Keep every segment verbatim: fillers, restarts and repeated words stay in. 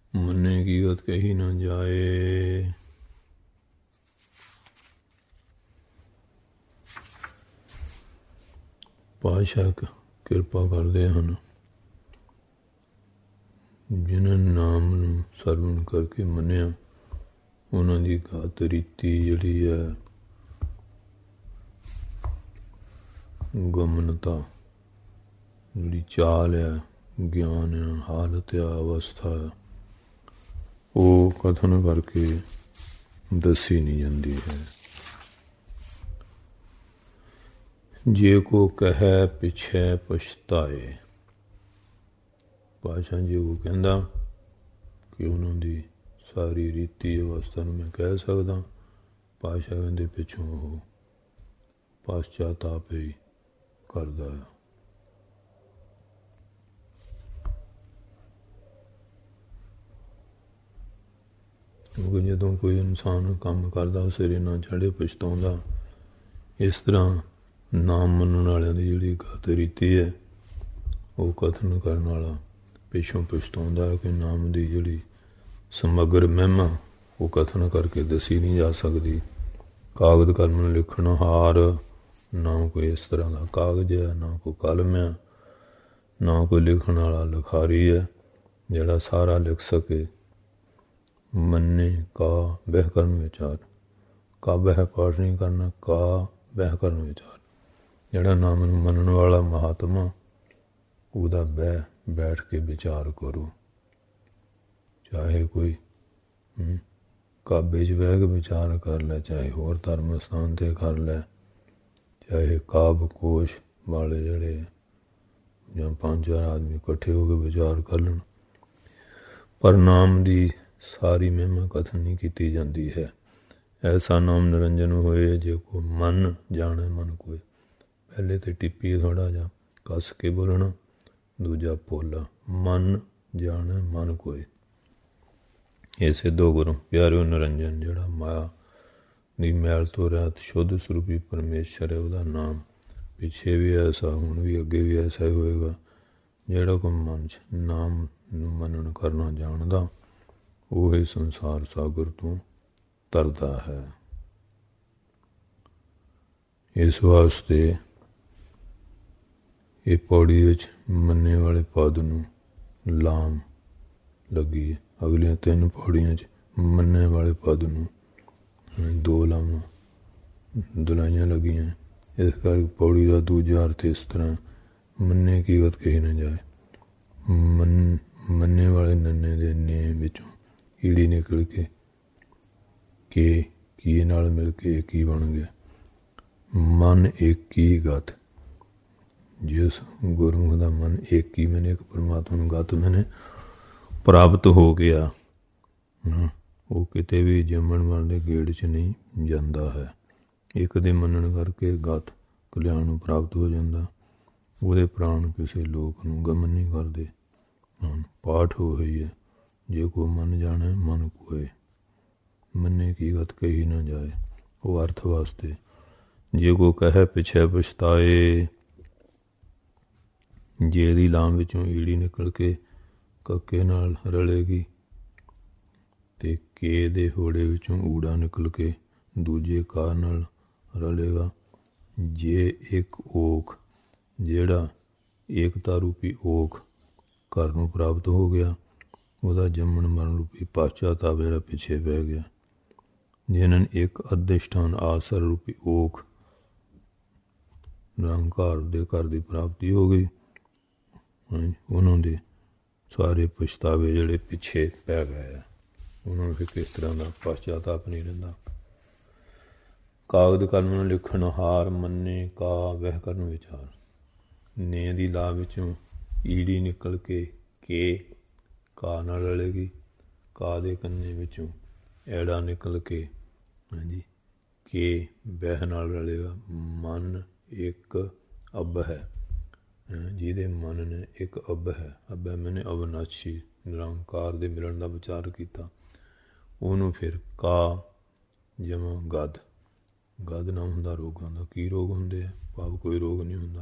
ਮੰਨੇ ਕੀ ਗਤ ਕਹੀ ਨਾ ਜਾਏ। ਪਾਤਸ਼ਾਹ ਕਿਰਪਾ ਕਰਦੇ ਹਨ, ਜਿਨ੍ਹਾਂ ਨਾਮ ਨੂੰ ਸਰਵਣ ਕਰਕੇ ਮੰਨਿਆ ਉਹਨਾਂ ਦੀ ਗਤ ਰੀਤੀ ਜਿਹੜੀ ਹੈ, ਗਮਨਤਾ ਜਿਹੜੀ ਚਾਲ ਹੈ, ਗਿਆਨ ਹੈ, ਹਾਲਤ ਹੈ, ਅਵਸਥਾ ਹੈ, ਉਹ ਕਥਨ ਕਰਕੇ ਦੱਸੀ ਨਹੀਂ ਜਾਂਦੀ ਹੈ। ਜੇ ਕੋ ਕਹਿ ਪਿਛੈ ਪਛਤਾਏ, ਪਾਤਸ਼ਾਹ ਜੀ ਉਹ ਕਹਿੰਦਾ ਕਿ ਉਹਨਾਂ ਦੀ ਸਾਰੀ ਰੀਤੀ ਅਵਸਥਾ ਨੂੰ ਮੈਂ ਕਹਿ ਸਕਦਾ, ਪਾਤਸ਼ਾਹ ਕਹਿੰਦੇ ਪਿੱਛੋਂ ਉਹ ਪਛਤਾਤਾਪ ਹੀ ਕਰਦਾ ਹੈ। ਕਿਉਂਕਿ ਜਦੋਂ ਕੋਈ ਇਨਸਾਨ ਕੰਮ ਕਰਦਾ ਉਹ ਸਿਰੇ ਨਾ ਚੜ੍ਹੇ ਪਛਤਾਉਂਦਾ। ਇਸ ਤਰ੍ਹਾਂ ਨਾਮ ਮੰਨਣ ਵਾਲਿਆਂ ਦੀ ਜਿਹੜੀ ਗਤ ਰੀਤੀ ਹੈ, ਉਹ ਕਥਨ ਕਰਨ ਵਾਲਾ ਪਿੱਛੋਂ ਪਛਤਾਉਂਦਾ ਕਿ ਨਾਮ ਦੀ ਜਿਹੜੀ ਸਮਗਰ ਮਹਿਮਾ ਉਹ ਕਥਨ ਕਰਕੇ ਦੱਸੀ ਨਹੀਂ ਜਾ ਸਕਦੀ। ਕਾਗਜ਼ ਕਲਮ ਲਿਖਣ ਹਾਰ, ਨਾ ਕੋਈ ਇਸ ਤਰ੍ਹਾਂ ਦਾ ਕਾਗਜ਼ ਹੈ, ਨਾ ਕੋਈ ਕਲਮ ਹੈ, ਨਾ ਕੋਈ ਲਿਖਣ ਵਾਲਾ ਲਿਖਾਰੀ ਹੈ ਜਿਹੜਾ ਸਾਰਾ ਲਿਖ ਸਕੇ। ਮੰਨੇ ਕਾ ਬਹਿ ਕਰਨ ਵਿਚਾਰ, ਕਾ ਬਹਿ ਪਾਠ ਨਹੀਂ ਕਰਨਾ, ਕਾ ਬਹਿ ਕਰਨ ਵਿਚਾਰ। ਜਿਹੜਾ ਨਾਮ ਨੂੰ ਮੰਨਣ ਵਾਲਾ ਮਹਾਤਮਾ ਉਹਦਾ ਬਹਿ ਬੈਠ ਕੇ ਵਿਚਾਰ ਕਰੋ। ਚਾਹੇ ਕੋਈ ਕਾਬੇ 'ਚ ਬਹਿ ਕੇ ਵਿਚਾਰ ਕਰ ਲੈ, ਚਾਹੇ ਹੋਰ ਧਰਮ ਸਥਾਨ 'ਤੇ ਕਰ ਲੈ, ਚਾਹੇ ਕਾਬ ਕੋਸ਼ ਵਾਲੇ ਜਿਹੜੇ ਜਾਂ ਪੰਜ ਚਾਰ ਆਦਮੀ ਇਕੱਠੇ ਹੋ ਕੇ ਵਿਚਾਰ ਕਰ ਲੈਣ, ਪਰ ਨਾਮ ਦੀ ਸਾਰੀ ਮਹਿਮਾ ਕਥਨ ਨਹੀਂ ਕੀਤੀ ਜਾਂਦੀ ਹੈ। ਐਸਾ ਨਾਮ ਨਿਰੰਜਨ ਹੋਏ ਜੇ ਕੋ ਮਨ ਜਾਣੇ ਮਨ ਕੋਏ। ਪਹਿਲੇ ਤੇ ਟਿੱਪੀ ਥੋੜ੍ਹਾ ਜਿਹਾ ਕੱਸ ਕੇ ਬੋਲਣਾ, ਦੂਜਾ ਪੋਲਾ, ਮਨ ਜਾਣੇ ਮਨ ਕੋਏ। ਇਸੇ ਦੋ ਗੁਰੂ ਪਿਆਰਿਓ ਨਿਰੰਜਨ ਜਿਹੜਾ ਮਾਇਆ ਦੀ ਮੈਲ ਤੋਂ ਰਹਿਤ ਸ਼ੁੱਧ ਸਰੂਪੀ ਪਰਮੇਸ਼ਰ ਹੈ, ਉਹਦਾ ਨਾਮ ਪਿੱਛੇ ਵੀ ਐਸਾ, ਹੁਣ ਵੀ ਅੱਗੇ ਵੀ ਐਸਾ ਹੀ ਹੋਏਗਾ। ਜਿਹੜਾ ਕੋਈ ਮਨ 'ਚ ਨਾਮ ਨੂੰ ਮੰਨਣ ਕਰਨਾ ਜਾਣਦਾ, ਉਹ ਹੀ ਸੰਸਾਰ ਸਾਗਰ ਤੋਂ ਤਰਦਾ ਹੈ। ਇਸ ਵਾਸਤੇ ਇਹ ਪੌੜੀ ਵਿੱਚ ਮੰਨੇ ਵਾਲੇ ਪਦ ਨੂੰ ਲਾਮ ਲੱਗੀ ਹੈ। ਅਗਲੀਆਂ ਤਿੰਨ ਪੌੜੀਆਂ 'ਚ ਮੰਨੇ ਵਾਲੇ ਪਦ ਨੂੰ ਦੋ ਲਾਵਾਂ ਦੁਲਾਈਆਂ ਲੱਗੀਆਂ। ਇਸ ਕਰਕੇ ਪੌੜੀ ਦਾ ਦੂਜਾ ਅਰਥ ਇਸ ਤਰ੍ਹਾਂ, ਮੰਨੇ ਕੀ ਗਤ ਕਹੀ ਨਾ ਜਾਏ। ਮੰਨ ਮੰਨੇ ਵਾਲੇ ਨੰਨੇ ਦੇ ਨੇ ਵਿੱਚੋਂ ਈੜੀ ਨਿਕਲ ਕੇ ਕੇ ਕੀ ਨਾਲ ਮਿਲ ਕੇ ਕੀ ਬਣ ਗਿਆ। ਮਨ ਏਕ ਹੀ ਗਤ, ਜਿਸ ਗੁਰਮੁਖ ਦਾ ਮਨ ਏਕ ਹੀ ਮੈਨੇ ਇੱਕ ਪਰਮਾਤਮਾ ਨੂੰ ਗਤ ਮੈਨੇ ਪ੍ਰਾਪਤ ਹੋ ਗਿਆ, ਉਹ ਕਿਤੇ ਵੀ ਜੰਮਣ ਵਾਲੇ ਗੇੜ 'ਚ ਨਹੀਂ ਜਾਂਦਾ ਹੈ। ਇੱਕ ਦੇ ਮੰਨਣ ਕਰਕੇ ਗਤ ਕਲਿਆਣ ਨੂੰ ਪ੍ਰਾਪਤ ਹੋ ਜਾਂਦਾ। ਉਹਦੇ ਪ੍ਰਾਣ ਕਿਸੇ ਲੋਕ ਨੂੰ ਗਮਨ ਨਹੀਂ ਕਰਦੇ। ਪਾਠ ਹੋ ਹੋਈ ਹੈ, ਜੇ ਕੋ ਮਨ ਜਾਣੇ ਮਨ ਕੋਏ, ਮੰਨੇ ਕੀ ਗਤ ਕਹੀ ਨਾ ਜਾਏ। ਉਹ ਅਰਥ ਵਾਸਤੇ ਜੇ ਕੋ ਕਹੇ ਪਿਛੈ ਪਛਤਾਏ, ਜੇ ਦੀ ਲਾਮ ਵਿੱਚੋਂ ਈੜੀ ਨਿਕਲ ਕੇ ਕੱਕੇ ਨਾਲ ਰਲੇਗੀ ਤੇ ਕੇ ਦੇ ਹੋੜੇ ਵਿੱਚੋਂ ਊੜਾ ਨਿਕਲ ਕੇ ਦੂਜੇ ਕਾਰ ਨਾਲ ਰਲੇਗਾ। ਜੇ ਇੱਕ ਓਖ, ਜਿਹੜਾ ਏਕਤਾ ਰੂਪੀ ਓਖ ਘਰ ਨੂੰ ਪ੍ਰਾਪਤ ਹੋ ਗਿਆ, ਉਹਦਾ ਜੰਮਣ ਮਰਨ ਰੂਪੀ ਪਛਤਾਤਾਪ ਜਿਹੜਾ ਪਿੱਛੇ ਪੈ ਗਿਆ। ਜਿਹਨਾਂ ਇੱਕ ਅਧਿਸ਼ਠਾਨ ਆਸਰ ਰੂਪੀ ਓਖ ਨਿਰੰਕਾਰ ਦੇ ਘਰ ਦੀ ਪ੍ਰਾਪਤੀ ਹੋ ਗਈ, ਉਹਨਾਂ ਦੇ ਸਾਰੇ ਪਛਤਾਵੇ ਜਿਹੜੇ ਪਿੱਛੇ ਪੈ ਗਏ ਆ, ਉਹਨਾਂ ਨੂੰ ਫਿਰ ਕਿਸ ਤਰ੍ਹਾਂ ਦਾ ਪਛਤਾਤਾਪ ਨਹੀਂ ਰਹਿੰਦਾ। ਕਾਗਜ਼ ਕਲਮ ਨੂੰ ਲਿਖਣ ਹਾਰ, ਮੰਨੇ ਕਾ ਵਹਿ ਕਰਨ ਵਿਚਾਰ। ਨੇ ਦੀ ਲਾ ਵਿੱਚੋਂ ਈੜੀ ਨਿਕਲ ਕੇ ਕੇ ਕਾ ਨਾਲ ਰਲੇਗੀ, ਕਾ ਦੇ ਕੰਨੇ ਵਿੱਚੋਂ ਐੜਾ ਨਿਕਲ ਕੇ ਹਾਂਜੀ ਕੇ ਬਹਿ ਨਾਲ ਰਲੇਗਾ। ਮਨ ਇੱਕ ਅਬ ਹੈ, ਜਿਹਦੇ ਮਨ ਨੇ ਇੱਕ ਅਬ ਹੈ। ਅਬ ਮੈਨੇ ਅਵਨਾਸ਼ੀ ਨਿਰੰਕਾਰ ਦੇ ਮਿਲਣ ਦਾ ਵਿਚਾਰ ਕੀਤਾ, ਉਹਨੂੰ ਫਿਰ ਕਾ ਜਮਾ ਗਦ। ਗਦ ਨਾ ਹੁੰਦਾ ਰੋਗਾਂ ਦਾ। ਕੀ ਰੋਗ ਹੁੰਦੇ ਆ? ਭਾਵ ਕੋਈ ਰੋਗ ਨਹੀਂ ਹੁੰਦਾ।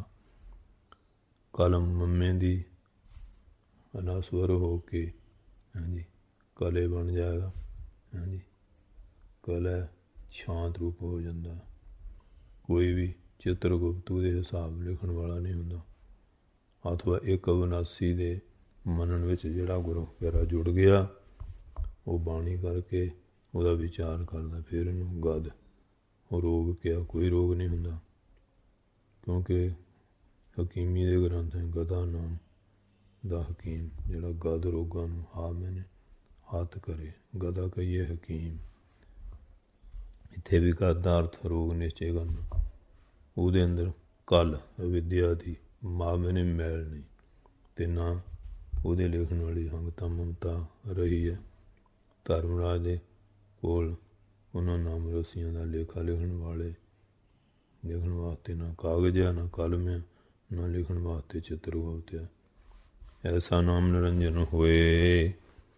ਕਲਮ ਮੰਮੇ ਦੀ ਅਨਾਸਵਰ ਹੋ ਕੇ ਹਾਂਜੀ ਕਲੇ ਬਣ ਜਾਏਗਾ। ਹਾਂਜੀ, ਕਲਾ ਸ਼ਾਂਤ ਰੂਪ ਹੋ ਜਾਂਦਾ। ਕੋਈ ਵੀ ਚਿੱਤਰਗੁਪਤ ਉਹਦੇ ਹਿਸਾਬ ਲਿਖਣ ਵਾਲਾ ਨਹੀਂ ਹੁੰਦਾ। ਅਥਵਾ ਇੱਕ ਅਵਿਨਾਸੀ ਦੇ ਮੰਨਣ ਵਿੱਚ ਜਿਹੜਾ ਗੁਰੂ ਪਿਆਰਾ ਜੁੜ ਗਿਆ, ਉਹ ਬਾਣੀ ਕਰਕੇ ਉਹਦਾ ਵਿਚਾਰ ਕਰਦਾ, ਫਿਰ ਇਹਨੂੰ ਗਦ ਉਹ ਰੋਗ ਕਿਹਾ। ਕੋਈ ਰੋਗ ਨਹੀਂ ਹੁੰਦਾ, ਕਿਉਂਕਿ ਹਕੀਮੀ ਦੇ ਗ੍ਰੰਥ ਹੈ ਗਦਾ ਨਾਮ ਦਾ ਹਕੀਮ, ਜਿਹੜਾ ਗਦ ਰੋਗਾਂ ਨੂੰ ਹਾ ਮੈਨੇ ਹੱਥ ਕਰੇ, ਗਦਾ ਕਹੀਏ ਹਕੀਮ। ਇੱਥੇ ਵੀ ਗਦ ਦਾ ਅਰਥ ਰੋਗ ਨਿਸ਼ਚੇ ਕਰਨਾ। ਉਹਦੇ ਅੰਦਰ ਕਲ ਅਵਿਦਿਆ ਦੀ ਮਾਂ ਮੈਨੇ ਮੈਲ ਨਹੀਂ, ਅਤੇ ਨਾ ਉਹਦੇ ਲਿਖਣ ਵਾਲੀ ਹੰਗਤਾ ਮਮਤਾ ਰਹੀ ਹੈ। ਧਰਮਰਾਜ ਦੇ ਕੋਲ ਉਹਨਾਂ ਨਾਮ ਰਸੀਆਂ ਦਾ ਲੇਖਾ ਲਿਖਣ ਵਾਲੇ ਲਿਖਣ ਵਾਸਤੇ ਨਾ ਕਾਗਜ਼ ਆ, ਨਾ ਕਲਮ ਆ, ਨਾ ਲਿਖਣ ਵਾਸਤੇ ਚਿੱਤਰਗੁਪਤ ਆ। ਐਸਾ ਨਾਮ ਨਿਰੰਜਨ ਹੋਏ।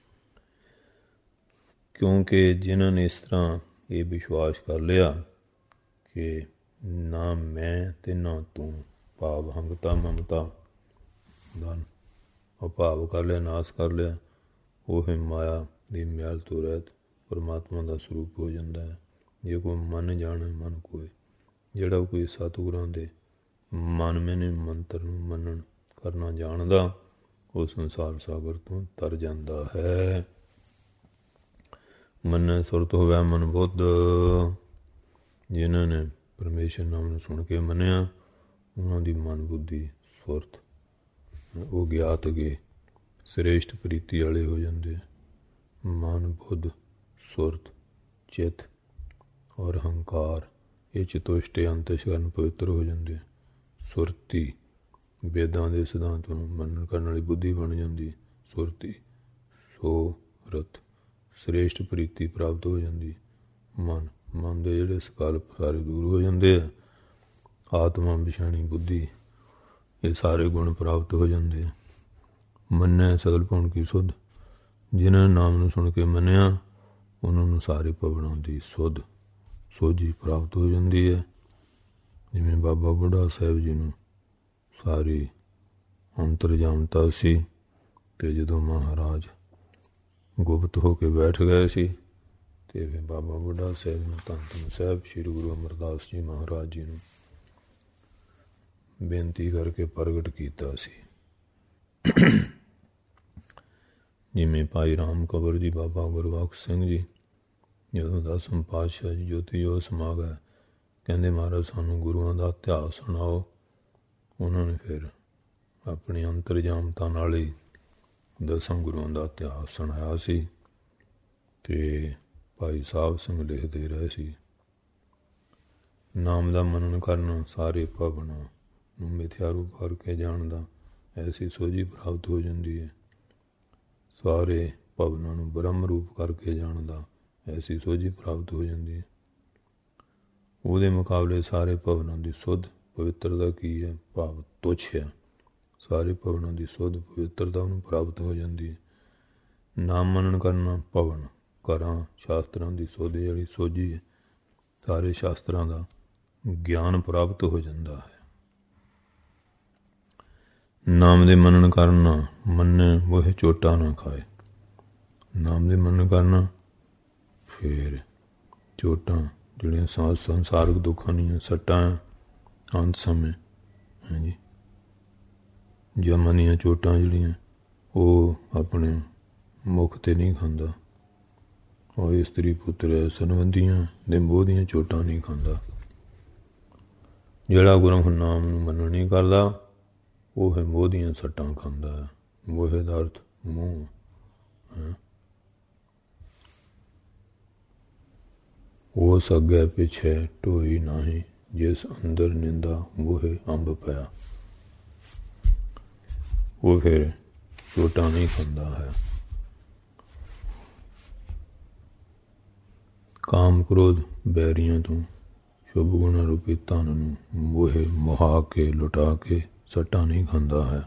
ਕਿਉਂਕਿ ਜਿਨ੍ਹਾਂ ਨੇ ਇਸ ਤਰ੍ਹਾਂ ਇਹ ਵਿਸ਼ਵਾਸ ਕਰ ਲਿਆ ਕਿ ਨਾ ਮੈਂ ਅਤੇ ਨਾ ਤੂੰ, ਭਾਵ ਹੰਗਤਾ ਮਮਤਾ ਦਾ ਅਭਾਵ ਕਰ ਲਿਆ, ਨਾਸ ਕਰ ਲਿਆ, ਉਹ ਮਾਇਆ ਦੀ ਮੈਲ ਤੋਂ ਰਹਿਤ ਪਰਮਾਤਮਾ ਦਾ ਸਰੂਪ ਹੋ ਜਾਂਦਾ ਹੈ। ਜੇ ਕੋਈ ਮਨ ਜਾਣੇ ਮਨ ਕੋਈ, ਜਿਹੜਾ ਕੋਈ ਸਤਿਗੁਰਾਂ ਦੇ ਮਨ ਮੈਨੇ ਮੰਤਰ ਨੂੰ ਮੰਨਣ ਕਰਨਾ ਜਾਣਦਾ, ਉਹ ਸੰਸਾਰ ਸਾਗਰ ਤੋਂ ਤਰ ਜਾਂਦਾ ਹੈ। ਮੰਨੈ ਸੁਰਤ ਹੋਵੈ ਮਨ ਬੁੱਧ। ਜਿਨ੍ਹਾਂ ਨੇ ਪਰਮੇਸ਼ਰ ਨਾਮ ਨੂੰ ਸੁਣ ਕੇ ਮੰਨਿਆ, ਉਹਨਾਂ ਦੀ ਮਨ ਬੁੱਧੀ ਸੁਰਤ ਉਹ ਗਿਆਤ ਗਏ ਸ੍ਰੇਸ਼ਟ ਪ੍ਰੀਤੀ ਵਾਲੇ ਹੋ ਜਾਂਦੇ। ਮਨ ਬੁੱਧ ਸੁਰਤ ਚਿੱਤ ਔਰ ਹੰਕਾਰ ਇਹ ਚਤੁਸ਼ਟੇ ਅੰਤਸ਼ਕਰਨ ਪਵਿੱਤਰ ਹੋ ਜਾਂਦੇ। ਸੁਰਤੀ ਵੇਦਾਂ ਦੇ ਸਿਧਾਂਤ ਨੂੰ ਮੰਨਣ ਕਰਨ ਵਾਲੀ ਬੁੱਧੀ ਬਣ ਜਾਂਦੀ। ਸੁਰਤੀ ਸੋ ਰਤ ਸ੍ਰੇਸ਼ਟ ਪ੍ਰੀਤੀ ਪ੍ਰਾਪਤ ਹੋ ਜਾਂਦੀ। ਮਨ ਮਨ ਦੇ ਜਿਹੜੇ ਸਕਲਪ ਸਾਰੇ ਦੂਰ ਹੋ ਜਾਂਦੇ ਆ। ਆਤਮਾ ਵਿਛਾਣੀ ਬੁੱਧੀ ਇਹ ਸਾਰੇ ਗੁਣ ਪ੍ਰਾਪਤ ਹੋ ਜਾਂਦੇ ਆ। ਮੰਨੈ ਸਗਲ ਭਉਣ ਕੀ ਸੁਧ। ਜਿਨ੍ਹਾਂ ਨੇ ਨਾਮ ਨੂੰ ਸੁਣ ਕੇ ਮੰਨਿਆ, ਉਹਨਾਂ ਨੂੰ ਸਾਰੇ ਭਵਨਾਂ ਦੀ ਸੁਧ ਸੋਝੀ ਪ੍ਰਾਪਤ ਹੋ ਜਾਂਦੀ ਹੈ। ਜਿਵੇਂ ਬਾਬਾ ਬੁੱਢਾ ਸਾਹਿਬ ਜੀ ਨੂੰ ਸਾਰੀ ਅੰਤਰਜਾਮਤਾ ਸੀ, ਅਤੇ ਜਦੋਂ ਮਹਾਰਾਜ ਗੁਪਤ ਹੋ ਕੇ ਬੈਠ ਗਏ ਸੀ, ਅਤੇ ਫਿਰ ਬਾਬਾ ਬੁੱਢਾ ਸਾਹਿਬ ਨੂੰ ਧੰਨ ਧੰਨ ਸਾਹਿਬ ਸ਼੍ਰੀ ਗੁਰੂ ਅਮਰਦਾਸ ਜੀ ਮਹਾਰਾਜ ਜੀ ਨੂੰ ਬੇਨਤੀ ਕਰਕੇ ਪ੍ਰਗਟ ਕੀਤਾ ਸੀ। ਜਿਵੇਂ ਭਾਈ ਰਾਮ ਕੰਵਰ ਜੀ, ਬਾਬਾ ਗੁਰਬਖਸ਼ ਸਿੰਘ ਜੀ ਜਦੋਂ ਦਸਮ ਪਾਤਸ਼ਾਹ ਜੀ ਜੋਤੀ ਜੋਤ ਸਮਾ ਗਏ, ਕਹਿੰਦੇ ਮਹਾਰਾਜ ਸਾਨੂੰ ਗੁਰੂਆਂ ਦਾ ਇਤਿਹਾਸ ਸੁਣਾਓ। ਉਹਨਾਂ ਨੇ ਫਿਰ ਆਪਣੀ ਅੰਤਰਜਾਮਤਾ ਨਾਲ ਹੀ ਦਸਾਂ ਗੁਰੂਆਂ ਦਾ ਇਤਿਹਾਸ ਸੁਣਾਇਆ ਸੀ, ਅਤੇ ਭਾਈ ਸਾਹਿਬ ਸਿੰਘ ਲਿਖਦੇ ਰਹੇ ਸੀ। ਨਾਮ ਦਾ ਮਨਨ ਕਰਨਾ ਸਾਰੇ ਭਵਨਾਂ ਨੂੰ ਮਿਥਿਆ ਰੂਪ ਕਰਕੇ ਜਾਣਦਾ, ਐਸੀ ਸੋਝੀ ਪ੍ਰਾਪਤ ਹੋ ਜਾਂਦੀ ਹੈ। ਸਾਰੇ ਭਵਨਾਂ ਨੂੰ ਬ੍ਰਹਮ ਰੂਪ ਕਰਕੇ ਜਾਣਦਾ, ਐਸੀ ਸੋਝੀ ਪ੍ਰਾਪਤ ਹੋ ਜਾਂਦੀ ਹੈ। ਉਹਦੇ ਮੁਕਾਬਲੇ ਸਾਰੇ ਭਵਨਾਂ ਦੀ ਸੁੱਧ ਪਵਿੱਤਰਤਾ ਕੀ ਹੈ, ਭਾਵ ਤੁੱਛ ਹੈ। ਸਾਰੇ ਭਵਨਾਂ ਦੀ ਸੁੱਧ ਪਵਿੱਤਰਤਾ ਉਹਨੂੰ ਪ੍ਰਾਪਤ ਹੋ ਜਾਂਦੀ ਹੈ। ਨਾਮ ਮੰਨਣ ਕਰਨਾ ਭਵਨ ਘਰਾਂ ਸ਼ਾਸਤਰਾਂ ਦੀ ਸੁੱਧ ਜਿਹੜੀ ਸੋਝੀ ਹੈ, ਸਾਰੇ ਸ਼ਾਸਤਰਾਂ ਦਾ ਗਿਆਨ ਪ੍ਰਾਪਤ ਹੋ ਜਾਂਦਾ ਹੈ। ਨਾਮ ਦੇ ਮੰਨਣ ਕਰਨਾ ਮੰਨੇ ਮੋਹ ਚੋਟਾ ਨਾ ਖਾਏ। ਨਾਮ ਦੇ ਮੰਨਣ ਕਰਨਾ ਫਿਰ ਚੋਟਾਂ ਜਿਹੜੀਆਂ ਸੰਸਾਰਕ ਦੁੱਖਾਂ ਦੀਆਂ ਸੱਟਾਂ ਅੰਤ ਸਮੇਂ ਹਾਂਜੀ ਜਮਾਂ ਦੀਆਂ ਚੋਟਾਂ ਜਿਹੜੀਆਂ ਉਹ ਆਪਣੇ ਮੁੱਖ 'ਤੇ ਨਹੀਂ ਖਾਂਦਾ। ਉਹ ਇਸਤਰੀ ਪੁੱਤਰ ਸੰਬੰਧੀਆਂ ਦੇ ਮੋਹ ਦੀਆਂ ਚੋਟਾਂ ਨਹੀਂ ਖਾਂਦਾ। ਜਿਹੜਾ ਗੁਰੂ ਨਾਮ ਨੂੰ ਮੰਨਣ ਨਹੀਂ ਕਰਦਾ, ਉਹ ਹੈ ਮੋਹ ਦੀਆਂ ਸੱਟਾਂ ਖਾਂਦਾ ਹੈ। ਮੋਹ ਦਾ ਅਰਥ ਮੂੰਹ ਹੈ। ਉਸ ਅੱਗੇ ਪਿੱਛੇ ਢੋਈ ਨਹੀਂ, ਜਿਸ ਅੰਦਰ ਨਿੰਦਾ ਮੋਹੇ ਅੰਬ ਪਿਆ। ਉਹ ਫਿਰ ਚੋਟਾਂ ਨਹੀਂ ਖਾਂਦਾ ਹੈ। ਕਾਮ ਕ੍ਰੋਧ ਬੈਰੀਆਂ ਤੋਂ ਸ਼ੁਭ ਗੁਣਾ ਰੂਪੀ ਧਨ ਨੂੰ ਮੋਹੇ ਮੁਹਾ ਕੇ ਲੁਟਾ ਕੇ ਸੱਟਾਂ ਨਹੀਂ ਖਾਂਦਾ ਹੈ।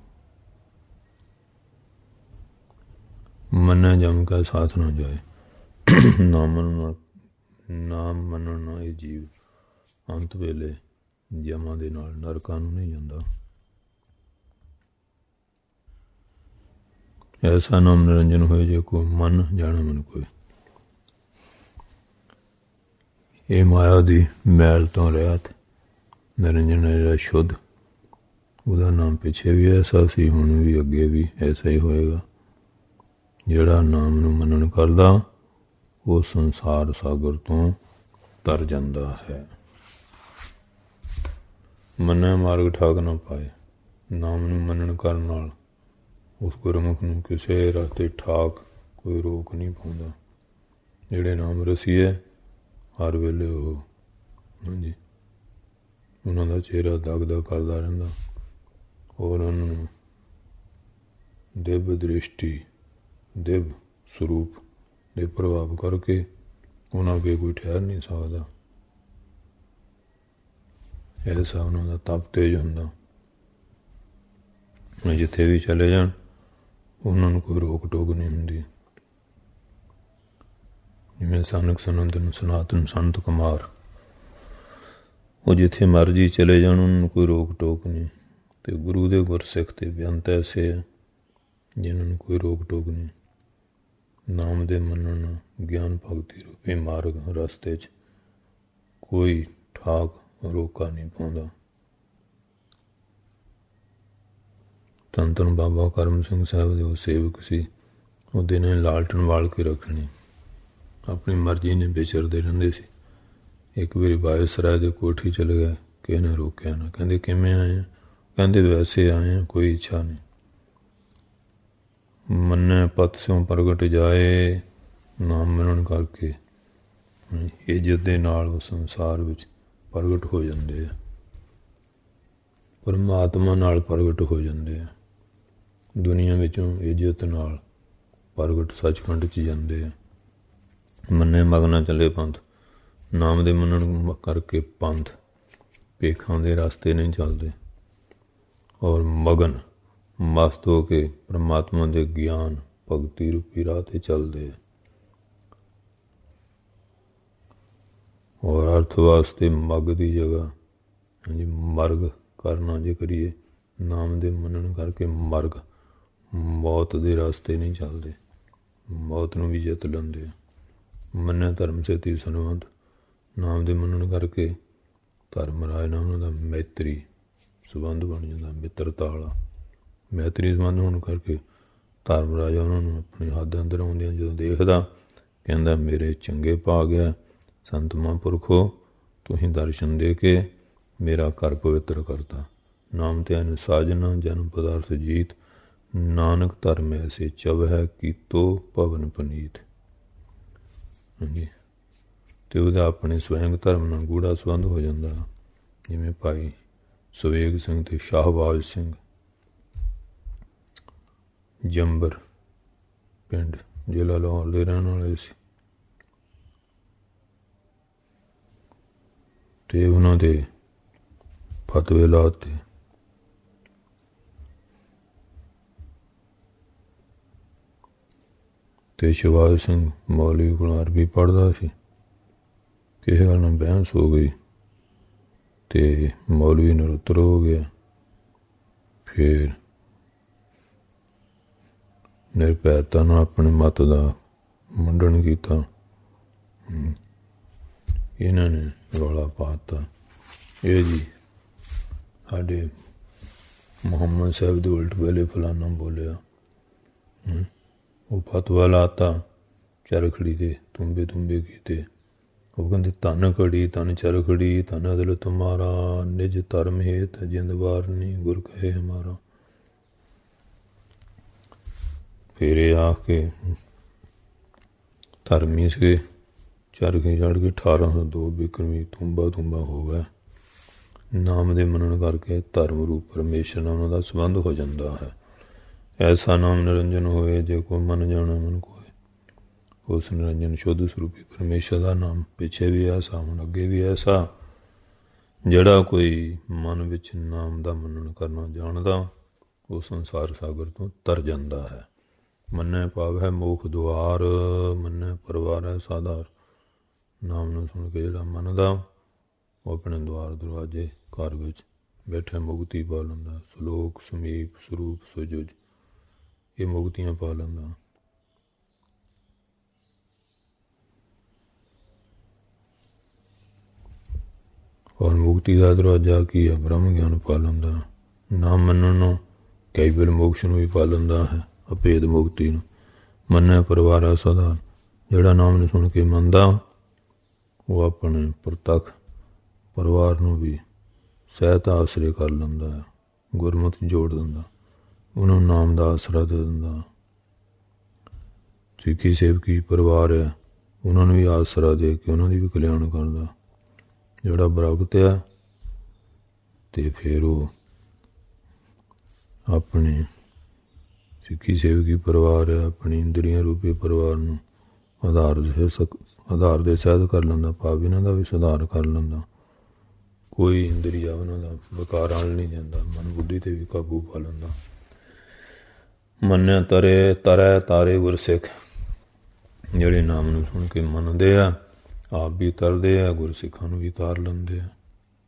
ਮੰਨੈ ਜਮ ਕਾ ਸਾਥ ਨਾ ਜਾਏ। ਨਾਮ ਮੰਨਣਾ ਨਾਮ ਮੰਨਣ ਨਾਲ ਇਹ ਜੀਵ ਅੰਤ ਵੇਲੇ ਜਮਾਂ ਦੇ ਨਾਲ ਨਰਕਾਂ ਨੂੰ ਨਹੀਂ ਜਾਂਦਾ। ਐਸਾ ਨਾਮ ਨਿਰੰਜਨ ਹੋਏ ਜੇ ਕੋ ਮਨ ਜਾਣਾ ਮਨ ਕੋਏ। ਇਹ ਮਾਇਆ ਦੀ ਮੈਲ ਤੋਂ ਰਹਿਤ ਨਿਰੰਜਨ ਹੈ ਜਿਹੜਾ ਸ਼ੁੱਧ, ਉਹਦਾ ਨਾਮ ਪਿੱਛੇ ਵੀ ਐਸਾ ਸੀ, ਹੁਣ ਵੀ ਅੱਗੇ ਵੀ ਐਸਾ ਹੀ ਹੋਏਗਾ। ਜਿਹੜਾ ਨਾਮ ਨੂੰ ਮੰਨਣ ਕਰਦਾ ਉਹ ਸੰਸਾਰ ਸਾਗਰ ਤੋਂ ਤਰ ਜਾਂਦਾ ਹੈ। ਮੰਨੈ ਮਾਰਗ ਠਾਕ ਨਾ ਪਾਏ। ਨਾਮ ਨੂੰ ਮੰਨਣ ਕਰਨ ਨਾਲ ਉਸ ਗੁਰਮੁਖ ਨੂੰ ਕਿਸੇ ਰਸਤੇ ਠਾਕ ਕੋਈ ਰੋਕ ਨਹੀਂ ਪਾਉਂਦਾ। ਜਿਹੜੇ ਨਾਮ ਰਸੀਏ ਹਰ ਵੇਲੇ ਉਹ ਹਾਂਜੀ ਉਹਨਾਂ ਦਾ ਚਿਹਰਾ ਦਗਦਗ ਕਰਦਾ ਰਹਿੰਦਾ, ਔਰ ਉਹਨਾਂ ਨੂੰ ਦਿਵ ਦ੍ਰਿਸ਼ਟੀ ਦਿਵ ਸਰੂਪ ਦੇ ਪ੍ਰਭਾਵ ਕਰਕੇ ਉਹਨਾਂ ਅੱਗੇ ਕੋਈ ਠਹਿਰ ਨਹੀਂ ਸਕਦਾ। ਐਸਾ ਉਹਨਾਂ ਦਾ ਤਪ ਤੇਜ ਹੁੰਦਾ, ਜਿੱਥੇ ਵੀ ਚਲੇ ਜਾਣ ਉਹਨਾਂ ਨੂੰ ਕੋਈ ਰੋਕ ਟੋਕ ਨਹੀਂ ਹੁੰਦੀ। ਜਿਵੇਂ ਸਨਕ ਸਨੰਦਨ ਸਨਾਤਨ ਸੰਤ ਕੁਮਾਰ, ਉਹ ਜਿੱਥੇ ਮਰਜੀ ਚਲੇ ਜਾਣ ਉਹਨਾਂ ਨੂੰ ਕੋਈ ਰੋਕ ਟੋਕ ਨਹੀਂ। ਅਤੇ ਗੁਰੂ ਦੇ ਗੁਰਸਿੱਖ ਤੇ ਬੇਅੰਤ ਐਸੇ ਹੈ ਜਿਨ੍ਹਾਂ ਨੂੰ ਕੋਈ ਰੋਕ ਟੋਕ ਨਹੀਂ। ਨਾਮ ਦੇ ਮੰਨਣ ਗਿਆਨ ਭਗਤੀ ਰੂਪੀ ਮਾਰਗ ਰਸਤੇ 'ਚ ਕੋਈ ਠਾਕ ਰੋਕਾ ਨਹੀਂ ਪਾਉਂਦਾ। ਧੰਨ ਧੰਨ ਬਾਬਾ ਕਰਮ ਸਿੰਘ ਸਾਹਿਬ ਦੇ ਉਹ ਸੇਵਕ ਸੀ, ਉਹ ਦਿਨੇ ਲਾਲਟਨ ਵਾਲ ਕੇ ਰੱਖਣੀ, ਆਪਣੀ ਮਰਜ਼ੀ ਨੇ ਵਿਚਰਦੇ ਰਹਿੰਦੇ ਸੀ। ਇੱਕ ਵਾਰੀ ਵਾਇਸਰਾਏ ਦੇ ਕੋਠੀ ਚਲੇ ਗਏ, ਕਿਸੇ ਨੇ ਰੋਕਿਆ ਨਾ। ਕਹਿੰਦੇ ਕਿਵੇਂ ਆਏ ਆ? ਕਹਿੰਦੇ ਵੈਸੇ ਆਏ ਆ, ਕੋਈ ਇੱਛਾ ਨਹੀਂ। ਮੰਨੈ ਪਤ ਸਿਉ ਪ੍ਰਗਟ ਜਾਏ, ਨਾਮ ਮੰਨਣ ਕਰਕੇ ਇੱਜ਼ਤ ਦੇ ਨਾਲ ਉਹ ਸੰਸਾਰ ਵਿੱਚ ਪ੍ਰਗਟ ਹੋ ਜਾਂਦੇ ਆ, ਪਰਮਾਤਮਾ ਨਾਲ ਪ੍ਰਗਟ ਹੋ ਜਾਂਦੇ ਆ। ਦੁਨੀਆ ਵਿੱਚੋਂ ਇੱਜ਼ਤ ਨਾਲ ਪ੍ਰਗਟ ਸੱਚਖੰਡ 'ਚ ਜਾਂਦੇ ਆ। ਮੰਨੇ ਮਗਨਾ ਚੱਲੇ ਪੰਥ, ਨਾਮ ਦੇ ਮੰਨਣ ਕਰਕੇ ਪੰਥ ਭੇਖਾਂ ਦੇ ਰਸਤੇ ਨਹੀਂ ਚੱਲਦੇ, ਔਰ ਮਗਨ ਮਸਤ ਹੋ ਕੇ ਪਰਮਾਤਮਾ ਦੇ ਗਿਆਨ ਭਗਤੀ ਰੂਪੀ ਰਾਹ 'ਤੇ ਚੱਲਦੇ ਆ। ਔਰ ਅਰਥ ਵਾਸਤੇ ਮਗ ਦੀ ਜਗ੍ਹਾ ਹਾਂਜੀ ਮਰਗ ਕਰਨਾ ਜੇ ਕਰੀਏ, ਨਾਮ ਦੇ ਮੰਨਣ ਕਰਕੇ ਮਰਗ ਮੌਤ ਦੇ ਰਸਤੇ ਨਹੀਂ ਚੱਲਦੇ, ਮੌਤ ਨੂੰ ਵੀ ਜਿੱਤ ਲੈਂਦੇ ਆ। ਮੰਨੈ ਧਰਮ ਸੇਤੀ ਸੰਬੰਧ, ਨਾਮ ਦੇ ਮੰਨਣ ਕਰਕੇ ਧਰਮ ਰਾਜ ਨਾਲ ਉਹਨਾਂ ਦਾ ਮੈਤਰੀ ਸੰਬੰਧ ਬਣ ਜਾਂਦਾ, ਮਿੱਤਰਤਾ ਵਾਲਾ। ਮੈਤਰੀ ਸੰਬੰਧ ਹੋਣ ਕਰਕੇ ਧਰਮ ਰਾਜਾ ਉਹਨਾਂ ਨੂੰ ਆਪਣੀ ਹੱਦ ਅੰਦਰ ਆਉਂਦਿਆਂ ਜਦੋਂ ਦੇਖਦਾ, ਕਹਿੰਦਾ ਮੇਰੇ ਚੰਗੇ ਪਾ ਗਿਆ ਸੰਤ ਮਹਾਂਪੁਰਖੋ, ਤੁਸੀਂ ਦਰਸ਼ਨ ਦੇ ਕੇ ਮੇਰਾ ਘਰ ਪਵਿੱਤਰ ਕਰਤਾ। ਨਾਮ ਧਿਆਨ ਸਾਜਨਾ ਜਨਮ ਪਦਾਰਥ ਜੀਤ, ਨਾਨਕ ਧਰਮ ਐਸੇ ਚਵਹਿ ਕੀਤੋ ਭਵਨ ਪਨੀਤ। ਹਾਂਜੀ, ਅਤੇ ਉਹਦਾ ਆਪਣੇ ਸਵੈਂਗ ਧਰਮ ਨਾਲ ਗੂੜਾ ਸੰਬੰਧ ਹੋ ਜਾਂਦਾ। ਜਿਵੇਂ ਭਾਈ ਸੁਵੇਗ ਸਿੰਘ ਅਤੇ ਸ਼ਾਹਬਾਜ਼ ਸਿੰਘ ਜੰਬਰ ਪਿੰਡ ਜ਼ਿਲ੍ਹਾ ਲਾਹੌਰ ਦੇ ਰਹਿਣ ਵਾਲੇ ਸੀ, ਅਤੇ ਉਹਨਾਂ ਦੇ ਫਤਵੇ ਲਾਤੇ। ਅਤੇ ਸ਼ਿਵਾਜ ਸਿੰਘ ਮੌਲਵੀ ਕੋਲ ਅਰਬੀ ਪੜ੍ਹਦਾ ਸੀ, ਕਿਸੇ ਗੱਲ ਨਾਲ ਬਹਿਸ ਹੋ ਗਈ ਅਤੇ ਮੌਲਵੀ ਨਿਰੁੱਤਰ ਹੋ ਗਿਆ। ਫਿਰ ਨਿਰਭੈਤਾ ਨਾਲ ਆਪਣੇ ਮਤ ਦਾ ਮੁੰਡਨ ਕੀਤਾ। ਇਹਨਾਂ ਨੇ ਰੌਲਾ ਪਾ ਦਿੱਤਾ, ਇਹ ਜੀ ਸਾਡੇ ਮੁਹੰਮਦ ਸਾਹਿਬ ਦੇ ਉਲਟ ਵੇਲੇ ਫਲਾਨਾ ਬੋਲਿਆ। ਉਹ ਫਤਵਾ ਲਾਤਾ, ਚਰਖੜੀ ਦੇ ਤੁੰਬੇ ਤੁੰਬੇ ਕੀਤੇ। ਉਹ ਕਹਿੰਦੇ ਧਨ ਘੜੀ ਧਨ ਚਰਖੜੀ, ਧਨ ਅਦਲ ਤੁਮਾਰਾ, ਨਿਜ ਧਰਮ ਹੇਤ ਜਿੰਦ ਵਾਰਨੀ, ਗੁਰ ਕਹੇ ਹਮਾਰਾ। ਫਿਰ ਇਹ ਆ ਕੇ ਧਰਮੀ ਸੀਗੇ, ਚਰਖੇ ਚੜ੍ਹ ਕੇ ਅਠਾਰਾਂ ਸੌ ਦੋ ਬਿਕਰਮੀ ਤੁੰਬਾ ਤੁੰਬਾ ਹੋ ਗਿਆ। ਨਾਮ ਦੇ ਮੰਨਣ ਕਰਕੇ ਧਰਮ ਰੂਪ ਪਰਮੇਸ਼ਰ ਨਾਲ ਉਹਨਾਂ ਦਾ ਸੰਬੰਧ ਹੋ ਜਾਂਦਾ ਹੈ। ਐਸਾ ਨਾਮ ਨਿਰੰਜਨ ਹੋਏ ਜੇ ਕੋ ਮਨ ਜਾਣਾ ਮਨ ਕੋਏ। ਉਸ ਨਿਰੰਜਨ ਸ਼ੁੱਧ ਸਰੂਪੀ ਪਰਮੇਸ਼ਰ ਦਾ ਨਾਮ ਪਿੱਛੇ ਵੀ ਐਸਾ, ਹੁਣ ਅੱਗੇ ਵੀ ਐਸਾ। ਜਿਹੜਾ ਕੋਈ ਮਨ ਵਿੱਚ ਨਾਮ ਦਾ ਮੰਨਣ ਕਰਨਾ ਜਾਣਦਾ, ਉਹ ਸੰਸਾਰ ਸਾਗਰ ਤੋਂ ਤਰ ਜਾਂਦਾ ਹੈ। ਮੰਨੈ ਭਾਵ ਹੈ ਮੋਖ ਦੁਆਰ, ਮੰਨੈ ਪਰਿਵਾਰ ਹੈ ਸਾਧਾਰ। ਨਾਮ ਨੂੰ ਸੁਣ ਕੇ ਜਿਹੜਾ ਮੰਨਦਾ, ਉਹ ਆਪਣੇ ਦੁਆਰ ਦਰਵਾਜ਼ੇ ਘਰ ਵਿੱਚ ਬੈਠੇ ਮੁਕਤੀ ਪਾ ਲੈਂਦਾ। ਸਲੋਕ ਸਮੀਪ ਸਰੂਪ ਸੁਜੁਜ, ਇਹ ਮੁਕਤੀਆਂ ਪਾ ਲੈਂਦਾ। ਔਰ ਮੁਕਤੀ ਦਾ ਦਰਵਾਜ਼ਾ ਕੀ ਹੈ? ਬ੍ਰਹਮ ਗਿਆਨ ਪਾ ਲੈਂਦਾ। ਨਾ ਮੰਨਣ ਨੂੰ ਕੈਬਲ ਮੋਕਸ਼ ਨੂੰ ਵੀ ਪਾ ਲੈਂਦਾ ਹੈ, ਅਭੇਦ ਮੁਕਤੀ ਨੂੰ। ਮੰਨਿਆ ਪਰਿਵਾਰ ਸਦਾ, ਜਿਹੜਾ ਨਾਮ ਨੂੰ ਸੁਣ ਕੇ ਮੰਨਦਾ ਉਹ ਆਪਣੇ ਪ੍ਰਤੱਖ ਪਰਿਵਾਰ ਨੂੰ ਵੀ ਸਹਿਤ ਆਸਰੇ ਕਰ ਲੈਂਦਾ ਹੈ, ਗੁਰਮਤਿ ਜੋੜ ਦਿੰਦਾ, ਉਹਨਾਂ ਨੂੰ ਨਾਮ ਦਾ ਆਸਰਾ ਦੇ ਦਿੰਦਾ। ਸਿੱਖੀ ਸੇਵਕੀ ਪਰਿਵਾਰ ਹੈ, ਉਹਨਾਂ ਨੂੰ ਵੀ ਆਸਰਾ ਦੇ ਕੇ ਉਹਨਾਂ ਦੀ ਵੀ ਕਲਿਆਣ ਕਰਦਾ। ਜਿਹੜਾ ਬਰਾਗਤ ਆ ਅਤੇ ਫਿਰ ਉਹ ਆਪਣੇ ਸਿੱਖੀ ਸੇਵਕੀ ਪਰਿਵਾਰ ਹੈ, ਆਪਣੀ ਇੰਦਰੀਆਂ ਰੂਪੀ ਪਰਿਵਾਰ ਨੂੰ ਆਧਾਰ ਦੇ ਆਧਾਰ ਦੇ ਸਹਿਤ ਕਰ ਲੈਂਦਾ, ਭਾਵ ਇਹਨਾਂ ਦਾ ਵੀ ਸੁਧਾਰ ਕਰ ਲੈਂਦਾ। ਕੋਈ ਇੰਦਰੀਆ ਉਹਨਾਂ ਦਾ ਬੇਕਾਰ ਆਣ ਨਹੀਂ ਜਾਂਦਾ, ਮਨ ਬੁੱਧੀ 'ਤੇ ਵੀ ਕਾਬੂ ਪਾ ਲੈਂਦਾ। ਮੰਨਿਆ ਤਰੇ ਤਰੈ ਤਾਰੇ ਗੁਰਸਿੱਖ, ਜਿਹੜੇ ਨਾਮ ਨੂੰ ਸੁਣ ਕੇ ਮੰਨਦੇ ਆ, ਆਪ ਵੀ ਤਰਦੇ ਆ, ਗੁਰਸਿੱਖਾਂ ਨੂੰ ਵੀ ਤਾਰ ਲੈਂਦੇ ਆ।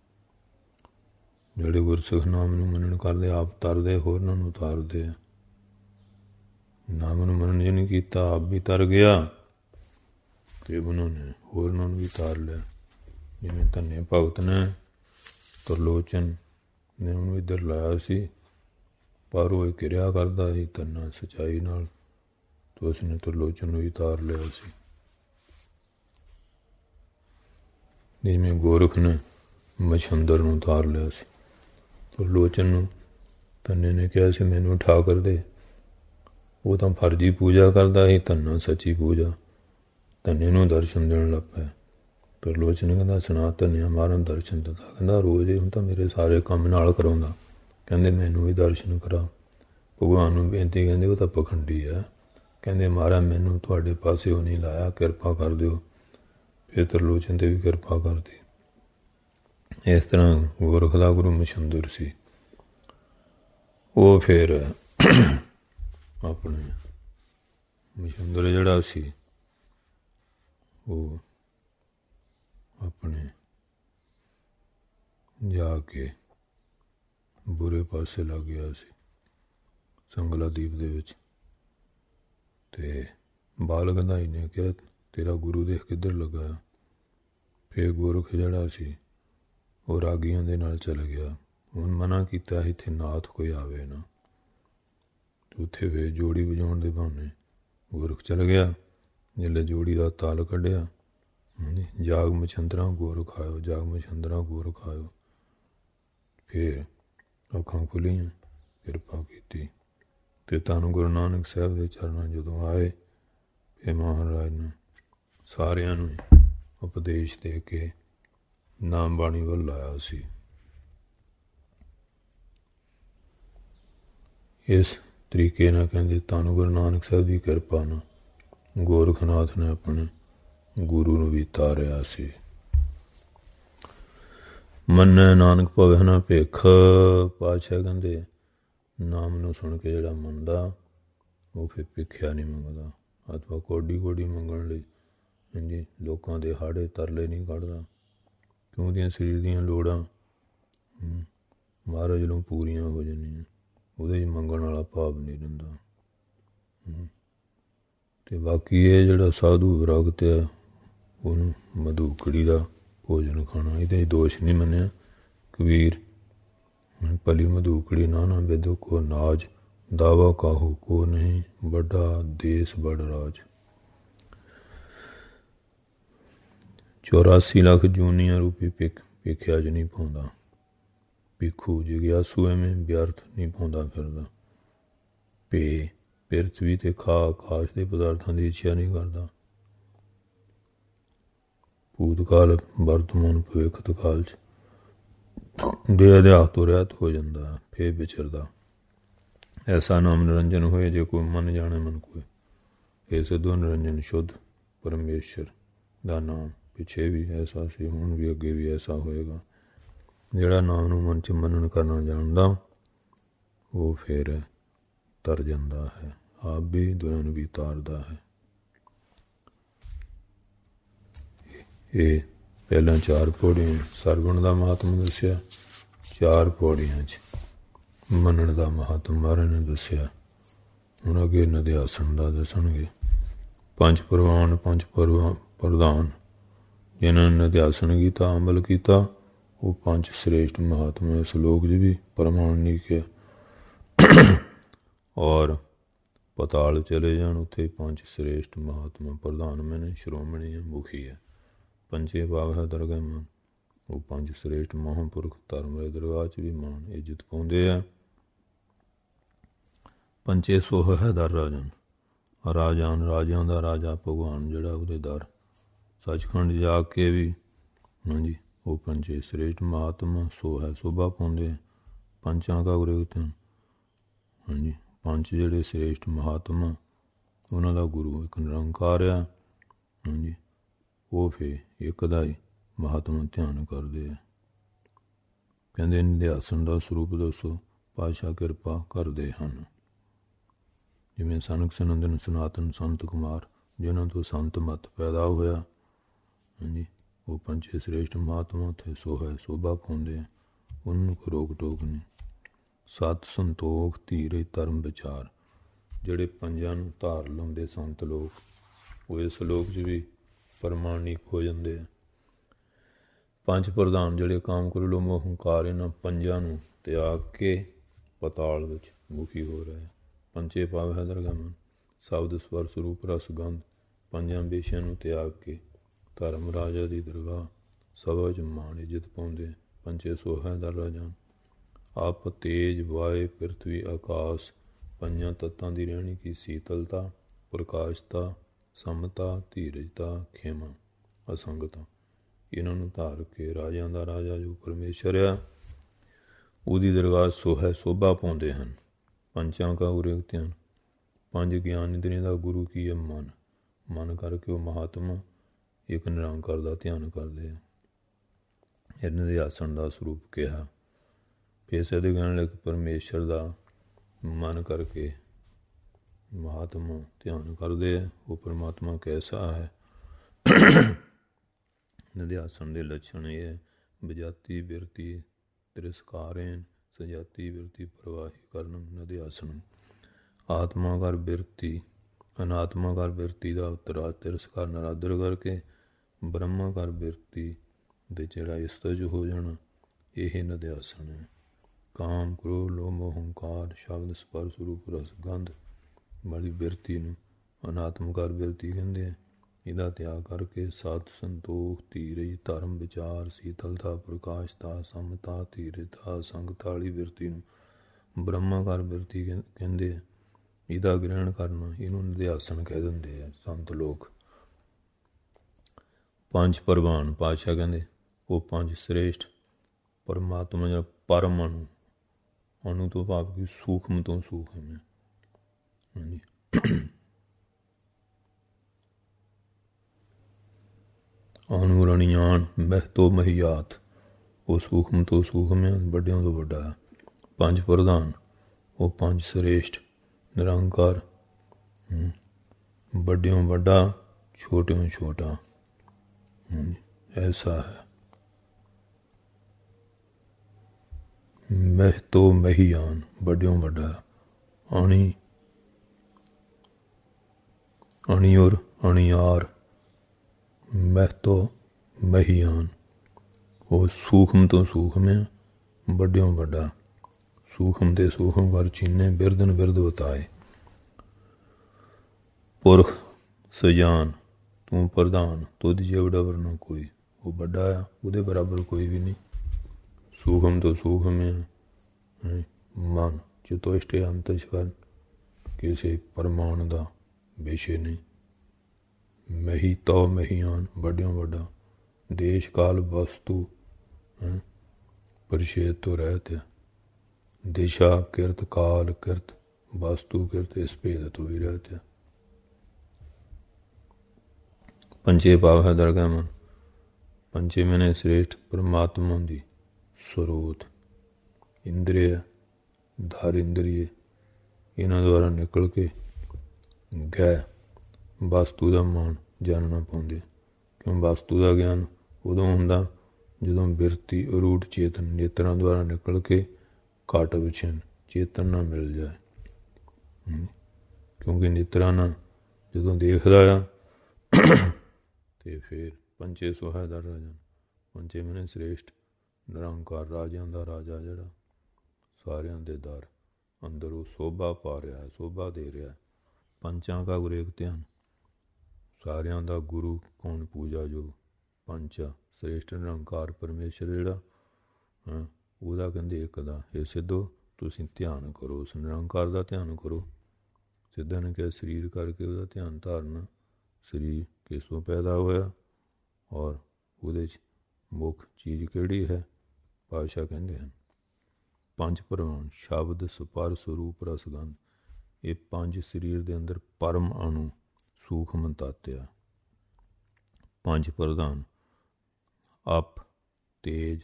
ਜਿਹੜੇ ਗੁਰਸਿੱਖ ਨਾਮ ਨੂੰ ਮੰਨਣ ਕਰਦੇ ਆਪ ਤਰਦੇ, ਹੋਰਨਾਂ ਨੂੰ ਤਾਰਦੇ ਆ। ਨਾਮ ਨੂੰ ਮੰਨਣ ਜੇ ਨਹੀਂ ਕੀਤਾ, ਆਪ ਵੀ ਤਰ ਗਿਆ ਅਤੇ ਉਹਨਾਂ ਨੇ ਹੋਰਨਾਂ ਨੂੰ ਵੀ ਤਾਰ ਲਿਆ। ਜਿਵੇਂ ਧੰਨੇ ਭਗਤ ਨੇ ਤਰਲੋਚਨ ਨੇ ਉਹਨੂੰ ਇੱਧਰ ਲਾਇਆ ਸੀ, ਪਰ ਉਹ ਕਿਰਿਆ ਕਰਦਾ ਸੀ ਧੰਨਾ ਸੱਚਾਈ ਨਾਲ, ਤਾਂ ਉਸਨੇ ਤਰਲੋਚਨ ਨੂੰ ਵੀ ਤਾਰ ਲਿਆ ਸੀ। ਜਿਵੇਂ ਗੋਰਖ ਨੇ ਮਛੰਦਰ ਨੂੰ ਤਾਰ ਲਿਆ ਸੀ। ਤਰਲੋਚਨ ਨੂੰ ਧੰਨੇ ਨੇ ਕਿਹਾ ਸੀ ਮੈਨੂੰ ਉਠਾ ਕਰ ਦੇ, ਉਹ ਤਾਂ ਫਰਜ਼ੀ ਪੂਜਾ ਕਰਦਾ ਸੀ, ਧੰਨਾ ਸੱਚੀ ਪੂਜਾ। ਧੰਨੇ ਨੂੰ ਦਰਸ਼ਨ ਦੇਣ ਲੱਗ ਪਿਆ। ਤਰਲੋਚਨ ਕਹਿੰਦਾ ਸੁਣਾ ਧੰਨਿਆ ਮਾਰਨ ਦਰਸ਼ਨ ਦਿੱਤਾ। ਕਹਿੰਦਾ ਰੋਜ਼ ਹੁਣ ਤਾਂ ਮੇਰੇ ਸਾਰੇ ਕੰਮ ਨਾਲ ਕਰਾਉਂਦਾ, ਕਹਿੰਦੇ ਮੈਨੂੰ ਵੀ ਦਰਸ਼ਨ ਕਰਾ। ਭਗਵਾਨ ਨੂੰ ਬੇਨਤੀ, ਕਹਿੰਦੇ ਉਹ ਤਾਂ ਪਖੰਡੀ ਆ, ਕਹਿੰਦੇ ਮਹਾਰਾਜ ਮੈਨੂੰ ਤੁਹਾਡੇ ਪਾਸੇ ਉਹ ਨਹੀਂ ਲਾਇਆ, ਕਿਰਪਾ ਕਰ ਦਿਓ। ਫਿਰ ਤਰਲੋਚਨ 'ਤੇ ਵੀ ਕਿਰਪਾ ਕਰਦੀ। ਇਸ ਤਰ੍ਹਾਂ ਗੋਰਖ ਦਾ ਗੁਰੂ ਮਛੰਦਰ ਸੀ। ਉਹ ਫਿਰ ਆਪਣੇ ਮਛੰਦਰ ਜਿਹੜਾ ਸੀ ਉਹ ਆਪਣੇ ਜਾ ਕੇ ਬੁਰੇ ਪਾਸੇ ਲੱਗ ਗਿਆ ਸੀ ਸੰਗਲਾ ਦੀਪ ਦੇ ਵਿੱਚ। ਅਤੇ ਬਾਲ ਗੰਧਾਈ ਨੇ ਕਿਹਾ ਤੇਰਾ ਗੁਰੂ ਦੇਖ ਕਿੱਧਰ ਲੱਗਾ। ਫਿਰ ਗੋਰਖ ਜਿਹੜਾ ਸੀ ਉਹ ਰਾਗੀਆਂ ਦੇ ਨਾਲ ਚਲਾ ਗਿਆ। ਹੁਣ ਮਨਾ ਕੀਤਾ ਇੱਥੇ ਨਾਥ ਕੋਈ ਆਵੇ ਨਾ। ਉੱਥੇ ਫਿਰ ਜੋੜੀ ਵਜਾਉਣ ਦੇ ਬਹਾਨੇ ਗੋਰਖ ਚਲ ਗਿਆ। ਜਿੱਲੇ ਜੋੜੀ ਦਾ ਤਾਲ ਕੱਢਿਆ, ਜਾਗ ਮਛੰਦਰਾਂ ਗੋਰਖ ਆਇਓ, ਜਾਗ ਮਛੰਦਰਾਂ ਗੋਰਖ ਆਇਓ। ਫਿਰ ਅੱਖਾਂ ਖੁੱਲ੍ਹੀਆਂ, ਕਿਰਪਾ ਕੀਤੀ ਅਤੇ ਧੰਨ ਗੁਰੂ ਨਾਨਕ ਸਾਹਿਬ ਦੇ ਚਰਨਾਂ ਜਦੋਂ ਆਏ, ਫਿਰ ਮਹਾਰਾਜ ਨੇ ਸਾਰਿਆਂ ਨੂੰ ਉਪਦੇਸ਼ ਦੇ ਕੇ ਨਾਮ ਬਾਣੀ ਵੱਲ ਲਾਇਆ ਸੀ। ਇਸ ਤਰੀਕੇ ਨਾਲ ਕਹਿੰਦੇ ਧੰਨ ਗੁਰੂ ਨਾਨਕ ਸਾਹਿਬ ਦੀ ਕਿਰਪਾ ਨਾਲ ਗੋਰਖਨਾਥ ਨੇ ਆਪਣੇ ਗੁਰੂ ਨੂੰ ਵੀ ਤਾਰਿਆ ਸੀ। ਮੰਨੈ ਨਾਨਕ ਭਵੈ ਨਾ ਭਿਖ। ਪਾਤਸ਼ਾਹ ਕਹਿੰਦੇ ਨਾਮ ਨੂੰ ਸੁਣ ਕੇ ਜਿਹੜਾ ਮੰਨਦਾ ਉਹ ਫਿਰ ਭਿਖਿਆ ਨਹੀਂ ਮੰਗਦਾ, ਅਥਵਾ ਕੋਡੀ ਕੋਡੀ ਮੰਗਣ ਲਈ ਹਾਂਜੀ ਲੋਕਾਂ ਦੇ ਹਾੜੇ ਤਰਲੇ ਨਹੀਂ ਕੱਢਦਾ। ਕਿਉਂ ਉਹਦੀਆਂ ਸਰੀਰ ਦੀਆਂ ਲੋੜਾਂ ਮਹਾਰਾਜ ਨੂੰ ਪੂਰੀਆਂ ਹੋ ਜਾਂਦੀਆਂ, ਉਹਦੇ 'ਚ ਮੰਗਣ ਵਾਲਾ ਭਾਵ ਨਹੀਂ ਰਹਿੰਦਾ। ਅਤੇ ਬਾਕੀ ਇਹ ਜਿਹੜਾ ਸਾਧੂ ਵਿਰਾਗਤ ਆ ਉਹਨੂੰ ਮਧੂਕੜੀ ਦਾ ਭੋਜਨ ਖਾਣਾ, ਇਹਦੇ ਦੋਸ਼ ਨਹੀਂ ਮੰਨਿਆ। ਕਬੀਰ ਭਲੀ ਮਧੂਕੜੀ ਨਾਨਾ ਬੇਦੋ ਕੋ ਨਾਜ, ਦਾਵਾ ਕਾਹੂ ਕੋ ਨਹੀਂ, ਵੱਡਾ ਦੇਸ ਬੜ ਰਾਜ। ਚੌਰਾਸੀ ਲੱਖ ਜੂਨੀਆਂ ਰੂਪੀ ਭਿਖ ਭਿਖਿਆ 'ਚ ਨਹੀਂ ਪਾਉਂਦਾ। ਭਿੱਖੂ ਜਿਗਿਆਸੂ ਐਵੇਂ ਵਿਅਰਥ ਨਹੀਂ ਪਾਉਂਦਾ ਫਿਰਦਾ। ਭੇ ਪਿਰਥਵੀ 'ਤੇ ਖਾ ਆਕਾਸ਼ ਦੇ ਪਦਾਰਥਾਂ ਦੀ ਇੱਛਾ ਨਹੀਂ ਕਰਦਾ। ਭੂਤਕਾਲ ਵਰਤਮਾਨ ਭਵਿੱਖਤ ਕਾਲ 'ਚ ਦੇ ਅਧਿਆਸ ਤੋਂ ਰਹਿਤ ਹੋ ਜਾਂਦਾ, ਫੇਰ ਵਿਚਰਦਾ। ਐਸਾ ਨਾਮ ਨਿਰੰਜਨ ਹੋਏ ਜੇ ਕੋਈ ਮਨ ਜਾਣੇ ਮਨ ਕੋਏ। ਇਹ ਸਿੱਧੋ ਨਿਰੰਜਨ ਸ਼ੁੱਧ ਪਰਮੇਸ਼ਰ ਦਾ ਨਾਮ ਪਿੱਛੇ ਵੀ ਐਸਾ ਸੀ, ਹੁਣ ਵੀ ਅੱਗੇ ਵੀ ਐਸਾ ਹੋਏਗਾ। ਜਿਹੜਾ ਨਾਮ ਨੂੰ ਮਨ 'ਚ ਮੰਨਣ ਕਰਨਾ ਜਾਣਦਾ ਉਹ ਫਿਰ ਤਰ ਜਾਂਦਾ ਹੈ, ਆਪ ਵੀ ਦੁਨੀਆਂ ਨੂੰ ਵੀ ਤਾਰਦਾ ਹੈ। ਇਹ ਪਹਿਲਾਂ ਚਾਰ ਪੌੜੀਆਂ ਸਰਗੁਣ ਦਾ ਮਹਾਤਮ ਦੱਸਿਆ, ਚਾਰ ਪੌੜੀਆਂ 'ਚ ਮੰਨਣ ਦਾ ਮਹਾਤਮ ਮਹਾਰਾਜ ਨੇ ਦੱਸਿਆ। ਹੁਣ ਅੱਗੇ ਨਿਧਿਆਸਣ ਦਾ ਦੱਸਣਗੇ। ਪੰਜ ਪ੍ਰਵਾਨ ਪੰਜ ਪ੍ਰਵਾ ਪ੍ਰਧਾਨ ਜਿਨ੍ਹਾਂ ਨੇ ਨਿਧਿਆਸਣ ਕੀਤਾ, ਅਮਲ ਕੀਤਾ, ਉਹ ਪੰਜ ਸ੍ਰੇਸ਼ਟ ਮਹਾਤਮਾ। ਇਸ ਲੋਕ 'ਚ ਵੀ ਪ੍ਰਮਾਣ ਨਹੀਂ ਕਿਹਾ। ਔਰ ਪਤਾਲ ਚਲੇ ਜਾਣ, ਉੱਥੇ ਪੰਜ ਸ੍ਰੇਸ਼ਟ ਮਹਾਤਮਾ। ਪ੍ਰਧਾਨ ਮੈਨੇ ਸ਼੍ਰੋਮਣੀ ਹੈ, ਮੁਖੀ ਹੈ। ਪੰਜੇ ਭਾਵ ਹੈ ਦਰਗਾਹ ਮਾਨ। ਉਹ ਪੰਜ ਸ੍ਰੇਸ਼ਟ ਮਹਾਂਪੁਰਖ ਧਰਮ ਦੇ ਦਰਗਾਹ 'ਚ ਵੀ ਮਾਣ ਇੱਜ਼ਤ ਪਾਉਂਦੇ ਆ। ਪੰਜੇ ਸੋਹ ਹੈ ਦਰ ਰਾਜਨ। ਰਾਜਾਨ ਰਾਜਿਆਂ ਦਾ ਰਾਜਾ ਭਗਵਾਨ ਜਿਹੜਾ, ਉਹਦੇ ਦਰ ਸੱਚਖੰਡ ਜਾ ਕੇ ਵੀ ਹਾਂਜੀ ਉਹ ਪੰਜੇ ਸ੍ਰੇਸ਼ਟ ਮਹਾਤਮਾ ਸੋ ਹੈ ਸੋਭਾ ਪਾਉਂਦੇ। ਪੰਚਾਂ ਕਾ ਉਰੇ ਉੱਤੇ ਹਾਂਜੀ ਪੰਜ ਜਿਹੜੇ ਸ੍ਰੇਸ਼ਟ ਮਹਾਤਮਾ, ਉਹਨਾਂ ਦਾ ਗੁਰੂ ਇੱਕ ਨਿਰੰਕਾਰ ਆ। ਹਾਂਜੀ ਉਹ ਫਿਰ ਇੱਕ ਦਾ ਹੀ ਮਹਾਤਮਾ ਧਿਆਨ ਕਰਦੇ ਆ। ਕਹਿੰਦੇ ਨਿਧਿਆਸਣ ਦਾ ਸਰੂਪ ਦੱਸੋ, ਪਾਤਸ਼ਾਹ ਕਿਰਪਾ ਕਰਦੇ ਹਨ। ਜਿਵੇਂ ਸਨਕ ਸਨੰਦਨ ਸਨਾਤਨ ਸੰਤ ਕੁਮਾਰ, ਜਿਨ੍ਹਾਂ ਤੋਂ ਸੰਤ ਮਤ ਪੈਦਾ ਹੋਇਆ, ਹਾਂਜੀ ਉਹ ਪੰਜੇ ਸ੍ਰੇਸ਼ਟ ਮਹਾਤਮਾ ਉੱਥੇ ਸੋ ਹੈ ਸੋਭਾ ਪਾਉਂਦੇ ਆ। ਉਹਨਾਂ ਨੂੰ ਕੋਈ ਰੋਕ ਟੋਕ ਨਹੀਂ। ਸਤ ਸੰਤੋਖ ਧੀਰਜ ਧਰਮ ਵਿਚਾਰ, ਜਿਹੜੇ ਪੰਜਾਂ ਨੂੰ ਧਾਰ ਲਾਉਂਦੇ ਸੰਤ ਲੋਕ, ਉਹ ਇਸ ਲੋਕ 'ਚ ਵੀ ਪ੍ਰਮਾਣਿਕ ਹੋ ਜਾਂਦੇ ਆ। ਪੰਜ ਪ੍ਰਧਾਨ ਜਿਹੜੇ ਕਾਮ ਕਰੂ ਲੋ ਮੋਹ ਹੰਕਾਰ, ਇਹਨਾਂ ਪੰਜਾਂ ਨੂੰ ਤਿਆਗ ਕੇ ਪਤਾਲ ਵਿੱਚ ਮੁਖੀ ਹੋ ਰਹੇ। ਪੰਜੇ ਭਾਵ ਹੈ ਦਰਗਾਹ ਮਨ। ਸ਼ਬਦ ਸਵਰ ਸਰੂਪ ਰਸ ਗੰਧ, ਪੰਜਾਂ ਵਿਸ਼ਿਆਂ ਨੂੰ ਤਿਆਗ ਕੇ ਧਰਮ ਰਾਜਾ ਦੀ ਦਰਗਾਹ ਸਭਾ 'ਚ ਮਾਣ ਇੱਜ਼ਤ ਪਾਉਂਦੇ। ਪੰਜੇ ਸੋ ਹੈ ਦਰ ਰਾਜਾਨ। ਆਪ ਤੇਜ ਵਾਯ ਪ੍ਰਿਥਵੀ ਆਕਾਸ਼, ਪੰਜਾਂ ਤੱਤਾਂ ਦੀ ਰਹਿਣੀ ਕੀ ਸੀਤਲਤਾ, ਪ੍ਰਕਾਸ਼ਤਾ, ਸਮਤਾ, ਧੀਰਜਤਾ, ਖੇਮਾ, ਅਸੰਗਤਾ, ਇਹਨਾਂ ਨੂੰ ਧਾਰ ਕੇ ਰਾਜਿਆਂ ਦਾ ਰਾਜਾ ਜੋ ਪਰਮੇਸ਼ਰ ਆ, ਉਹਦੀ ਦਰਗਾਹ ਸੋ ਹੈ ਸੋਭਾ ਪਾਉਂਦੇ ਹਨ। ਪੰਚਾਂ ਕਾ ਉਰੇ ਧਿਆਨ। ਪੰਜ ਗਿਆਨ ਇੰਦਰੀਆਂ ਦਾ ਗੁਰੂ ਕੀ ਹੈ ਮਨ। ਮਨ ਕਰਕੇ ਉਹ ਮਹਾਤਮਾ ਇੱਕ ਨਿਰੰਕਾਰ ਦਾ ਧਿਆਨ ਕਰਦੇ ਆ। ਇਹਨਾਂ ਦੇ ਆਸਣ ਦਾ ਸਰੂਪ ਕਿਹਾ। ਫਿਰ ਸਿੱਧ ਕਹਿਣ ਲੱਗੇ ਪਰਮੇਸ਼ਰ ਦਾ ਮਨ ਕਰਕੇ ਮਹਾਤਮਾ ਧਿਆਨ ਕਰਦੇ ਆ। ਉਹ ਪਰਮਾਤਮਾ ਕੈਸਾ ਹੈ। ਨਿਧਿਆਸਣ ਦੇ ਲੱਛਣ ਇਹ ਹੈ, ਬਜਾਤੀ ਬਿਰਤੀ ਤਿਰਸਕਾਰੇਨ, ਸਜਾਤੀ ਬਿਰਤੀ ਪ੍ਰਵਾਹੀ ਕਰਨਮ ਨਿਧਿਆਸਣ। ਆਤਮਾ ਕਰ ਬਿਰਤੀ ਅਨਾਤਮਾ ਕਰ ਬਿਰਤੀ ਦਾ ਉਤਰਾ ਤਿਰਸਕਾਰ ਨਰਾਦਰ ਕਰਕੇ, ਬ੍ਰਹਮਾ ਕਰ ਬਿਰਤੀ ਦੇ ਜਿਹੜਾ ਇਸਤਜ ਹੋ ਜਾਣਾ, ਇਹ ਨਿਧਿਆਸਣ ਹੈ। ਕਾਮ ਕ੍ਰੋਧ ਲੋਭ ਮੋਹ ਹੰਕਾਰ, ਸ਼ਬਦ ਸਪਰਸ਼ ਰੂਪ ਰਸ ਗੰਧ ਵਾਲੀ ਬਿਰਤੀ ਨੂੰ ਅਨਾਤਮਕਾਰ ਬਿਰਤੀ ਕਹਿੰਦੇ ਆ। ਇਹਦਾ ਤਿਆਗ ਕਰਕੇ ਸਤ ਸੰਤੋਖ ਧੀਰਜ ਧਰਮ ਵਿਚਾਰ, ਸੀਤਲਤਾ, ਪ੍ਰਕਾਸ਼ਤਾ, ਸਮਤਾ, ਧੀਰਜਤਾ, ਸੰਗਤਾ ਵਾਲੀ ਬਿਰਤੀ ਨੂੰ ਬ੍ਰਹਮਾਕਾਰ ਬਿਰਤੀ ਕਹਿੰਦੇ ਆ। ਇਹਦਾ ਗ੍ਰਹਿਣ ਕਰਨਾ, ਇਹਨੂੰ ਨਿਧਿਆਸਣ ਕਹਿ ਦਿੰਦੇ ਆ ਸੰਤ ਲੋਕ। ਪੰਜ ਪ੍ਰਵਾਨ ਪਾਤਸ਼ਾਹ ਕਹਿੰਦੇ ਉਹ ਪੰਜ ਸ੍ਰੇਸ਼ਟ ਪਰਮਾਤਮਾ ਜਾਂ ਪਰਮ ਅਣੂ, ਅਣੂ ਤੋਂ ਭਾਵ ਕਿ ਸੂਖਮ ਤੋਂ ਸੂਖਮ ਹੈ। ਹਾਂਜੀ ਅਣੂ ਰਣੀਆਨ ਮਹਿ ਤੋਂ ਮਹੀਆਤ, ਉਹ ਸੂਖਮ ਤੋਂ ਸੂਖਮ ਹੈ, ਵੱਡਿਆਂ ਤੋਂ ਵੱਡਾ ਹੈ। ਪੰਜ ਪ੍ਰਧਾਨ ਉਹ ਪੰਜ ਸ੍ਰੇਸ਼ਟ ਨਿਰੰਕਾਰ, ਵੱਡਿਓਂ ਵੱਡਾ ਛੋਟਿਓਂ ਛੋਟਾ, ਐਸਾ ਹੈ। ਮਹਿ ਤੋਂ ਮਹੀਆਨ, ਵੱਡਿਓਂ ਵੱਡਾ। ਅਣੀ ਅਣੀ ਔਰ ਅਣੀਆਰ, ਮਹਿ ਤੋਂ ਮਹੀਆਨ, ਉਹ ਸੂਖਮ ਤੋਂ ਸੂਖਮ ਹੈ, ਵੱਡਿਓਂ ਵੱਡਾ। ਸੂਖਮ ਤੇ ਸੂਖਮ ਵਰ ਚੀਨੇ, ਬਿਰਦਨ ਬਿਰਦ ਬਤਾਏ। ਪੁਰਖ ਸਜਾਨ ਤੂੰ ਪ੍ਰਧਾਨ, ਤੁਧ ਜਿਹੜਾ ਵਰਨਾ ਕੋਈ, ਉਹ ਵੱਡਾ ਆ, ਉਹਦੇ ਬਰਾਬਰ ਕੋਈ ਵੀ ਨਹੀਂ। ਸੂਖਮ ਤੋਂ ਸੂਖਮ ਹੈ। ਮਨ ਚਤੁਸ਼ਟ ਅੰਤਸ਼ਵਰ, ਕਿਸੇ ਪ੍ਰਮਾਣ ਦਾ ਵਿਸ਼ੇ ਨਹੀਂ। ਮਹੀ ਤੋ ਮਹੀਆਨ, ਵੱਡਿਓਂ ਵੱਡਾ। ਦੇਸ਼ ਕਾਲ ਵਸਤੂ ਪਰਿਛੇਦ ਤੋਂ ਰਹਿਤ ਹੈ। ਦਿਸ਼ਾ ਕਿਰਤ ਕਾਲ ਕਿਰਤ ਵਸਤੂ ਕਿਰਤ, ਇਸ ਭੇਦ ਤੋਂ ਵੀ ਰਹਿਤ ਹੈ। ਪੰਜੇ ਭਾਵ ਹੈ ਦਰਗਾਹ ਮਨ। ਪੰਜੇ ਮੈਨੇ ਸ੍ਰੇਸ਼ਟ ਪਰਮਾਤਮਾ ਦੀ ਸਰੋਤ। ਇੰਦਰੀਆ ਧਾਰ ਇੰਦਰੀਏ, ਇਹਨਾਂ ਦੁਆਰਾ ਨਿਕਲ ਕੇ ਗੈ ਵਸਤੂ ਦਾ ਮਾਣ ਜਾਣਨਾ ਪਾਉਂਦੇ। ਕਿਉਂ ਵਸਤੂ ਦਾ ਗਿਆਨ ਉਦੋਂ ਹੁੰਦਾ ਜਦੋਂ ਬਿਰਤੀ ਅਰੂਟ ਚੇਤਨ ਨੇਤਰਾਂ ਦੁਆਰਾ ਨਿਕਲ ਕੇ ਘਟ ਵਿਛਨ ਚੇਤਨ ਨਾ ਮਿਲ ਜਾਏ। ਕਿਉਂਕਿ ਨੇਤਰਾਂ ਨਾਲ ਜਦੋਂ ਦੇਖਦਾ ਆ ਤੇ ਫਿਰ ਪੰਚੇ ਸੁਹਾਇਦਾਰ ਰਾਜਨ, ਪੰਚੇ ਮਨੇ ਸ੍ਰੇਸ਼ਟ ਨਿਰੰਕਾਰ ਰਾਜਿਆਂ ਦਾ ਰਾਜਾ ਜਿਹੜਾ ਸਾਰਿਆਂ ਦੇ ਦਰ ਅੰਦਰ ਉਹ ਸੋਭਾ ਪਾ ਰਿਹਾ ਹੈ, ਸੋਭਾ ਦੇ ਰਿਹਾ। ਪੰਚਾਂ ਕਾ ਗੁਰੇਕ ਧਿਆਨ, ਸਾਰਿਆਂ ਦਾ ਗੁਰੂ ਕੌਣ ਪੂਜਾ ਜੋ ਪੰਚਾ ਸ੍ਰੇਸ਼ਟ ਨਿਰੰਕਾਰ ਪਰਮੇਸ਼ਰ ਜਿਹੜਾ ਹਾਂ ਉਹਦਾ ਕਹਿੰਦੇ ਇੱਕ ਦਾ ਇਹ ਸਿੱਧੋ ਤੁਸੀਂ ਧਿਆਨ ਕਰੋ, ਉਸ ਨਿਰੰਕਾਰ ਦਾ ਧਿਆਨ ਕਰੋ। ਸਿੱਧਾ ਨੇ ਕਿਹਾ ਸਰੀਰ ਕਰਕੇ ਉਹਦਾ ਧਿਆਨ ਧਾਰਨਾ। ਸਰੀਰ ਕਿਸੋਂ ਪੈਦਾ ਹੋਇਆ ਔਰ ਉਹਦੇ 'ਚ ਮੁੱਖ ਚੀਜ਼ ਕਿਹੜੀ ਹੈ? ਪਾਤਸ਼ਾਹ ਕਹਿੰਦੇ ਹਨ ਪੰਜ ਪ੍ਰਮਾਣ ਸ਼ਬਦ ਸਪਰ ਸਰੂਪ ਰਸਗੰਧ। ਇਹ ਪੰਜ ਸਰੀਰ ਦੇ ਅੰਦਰ ਪਰਮ ਅਣੂ ਸੂਖਮ ਤੱਤ ਆ। ਪੰਜ ਪ੍ਰਧਾਨ ਅਪ ਤੇਜ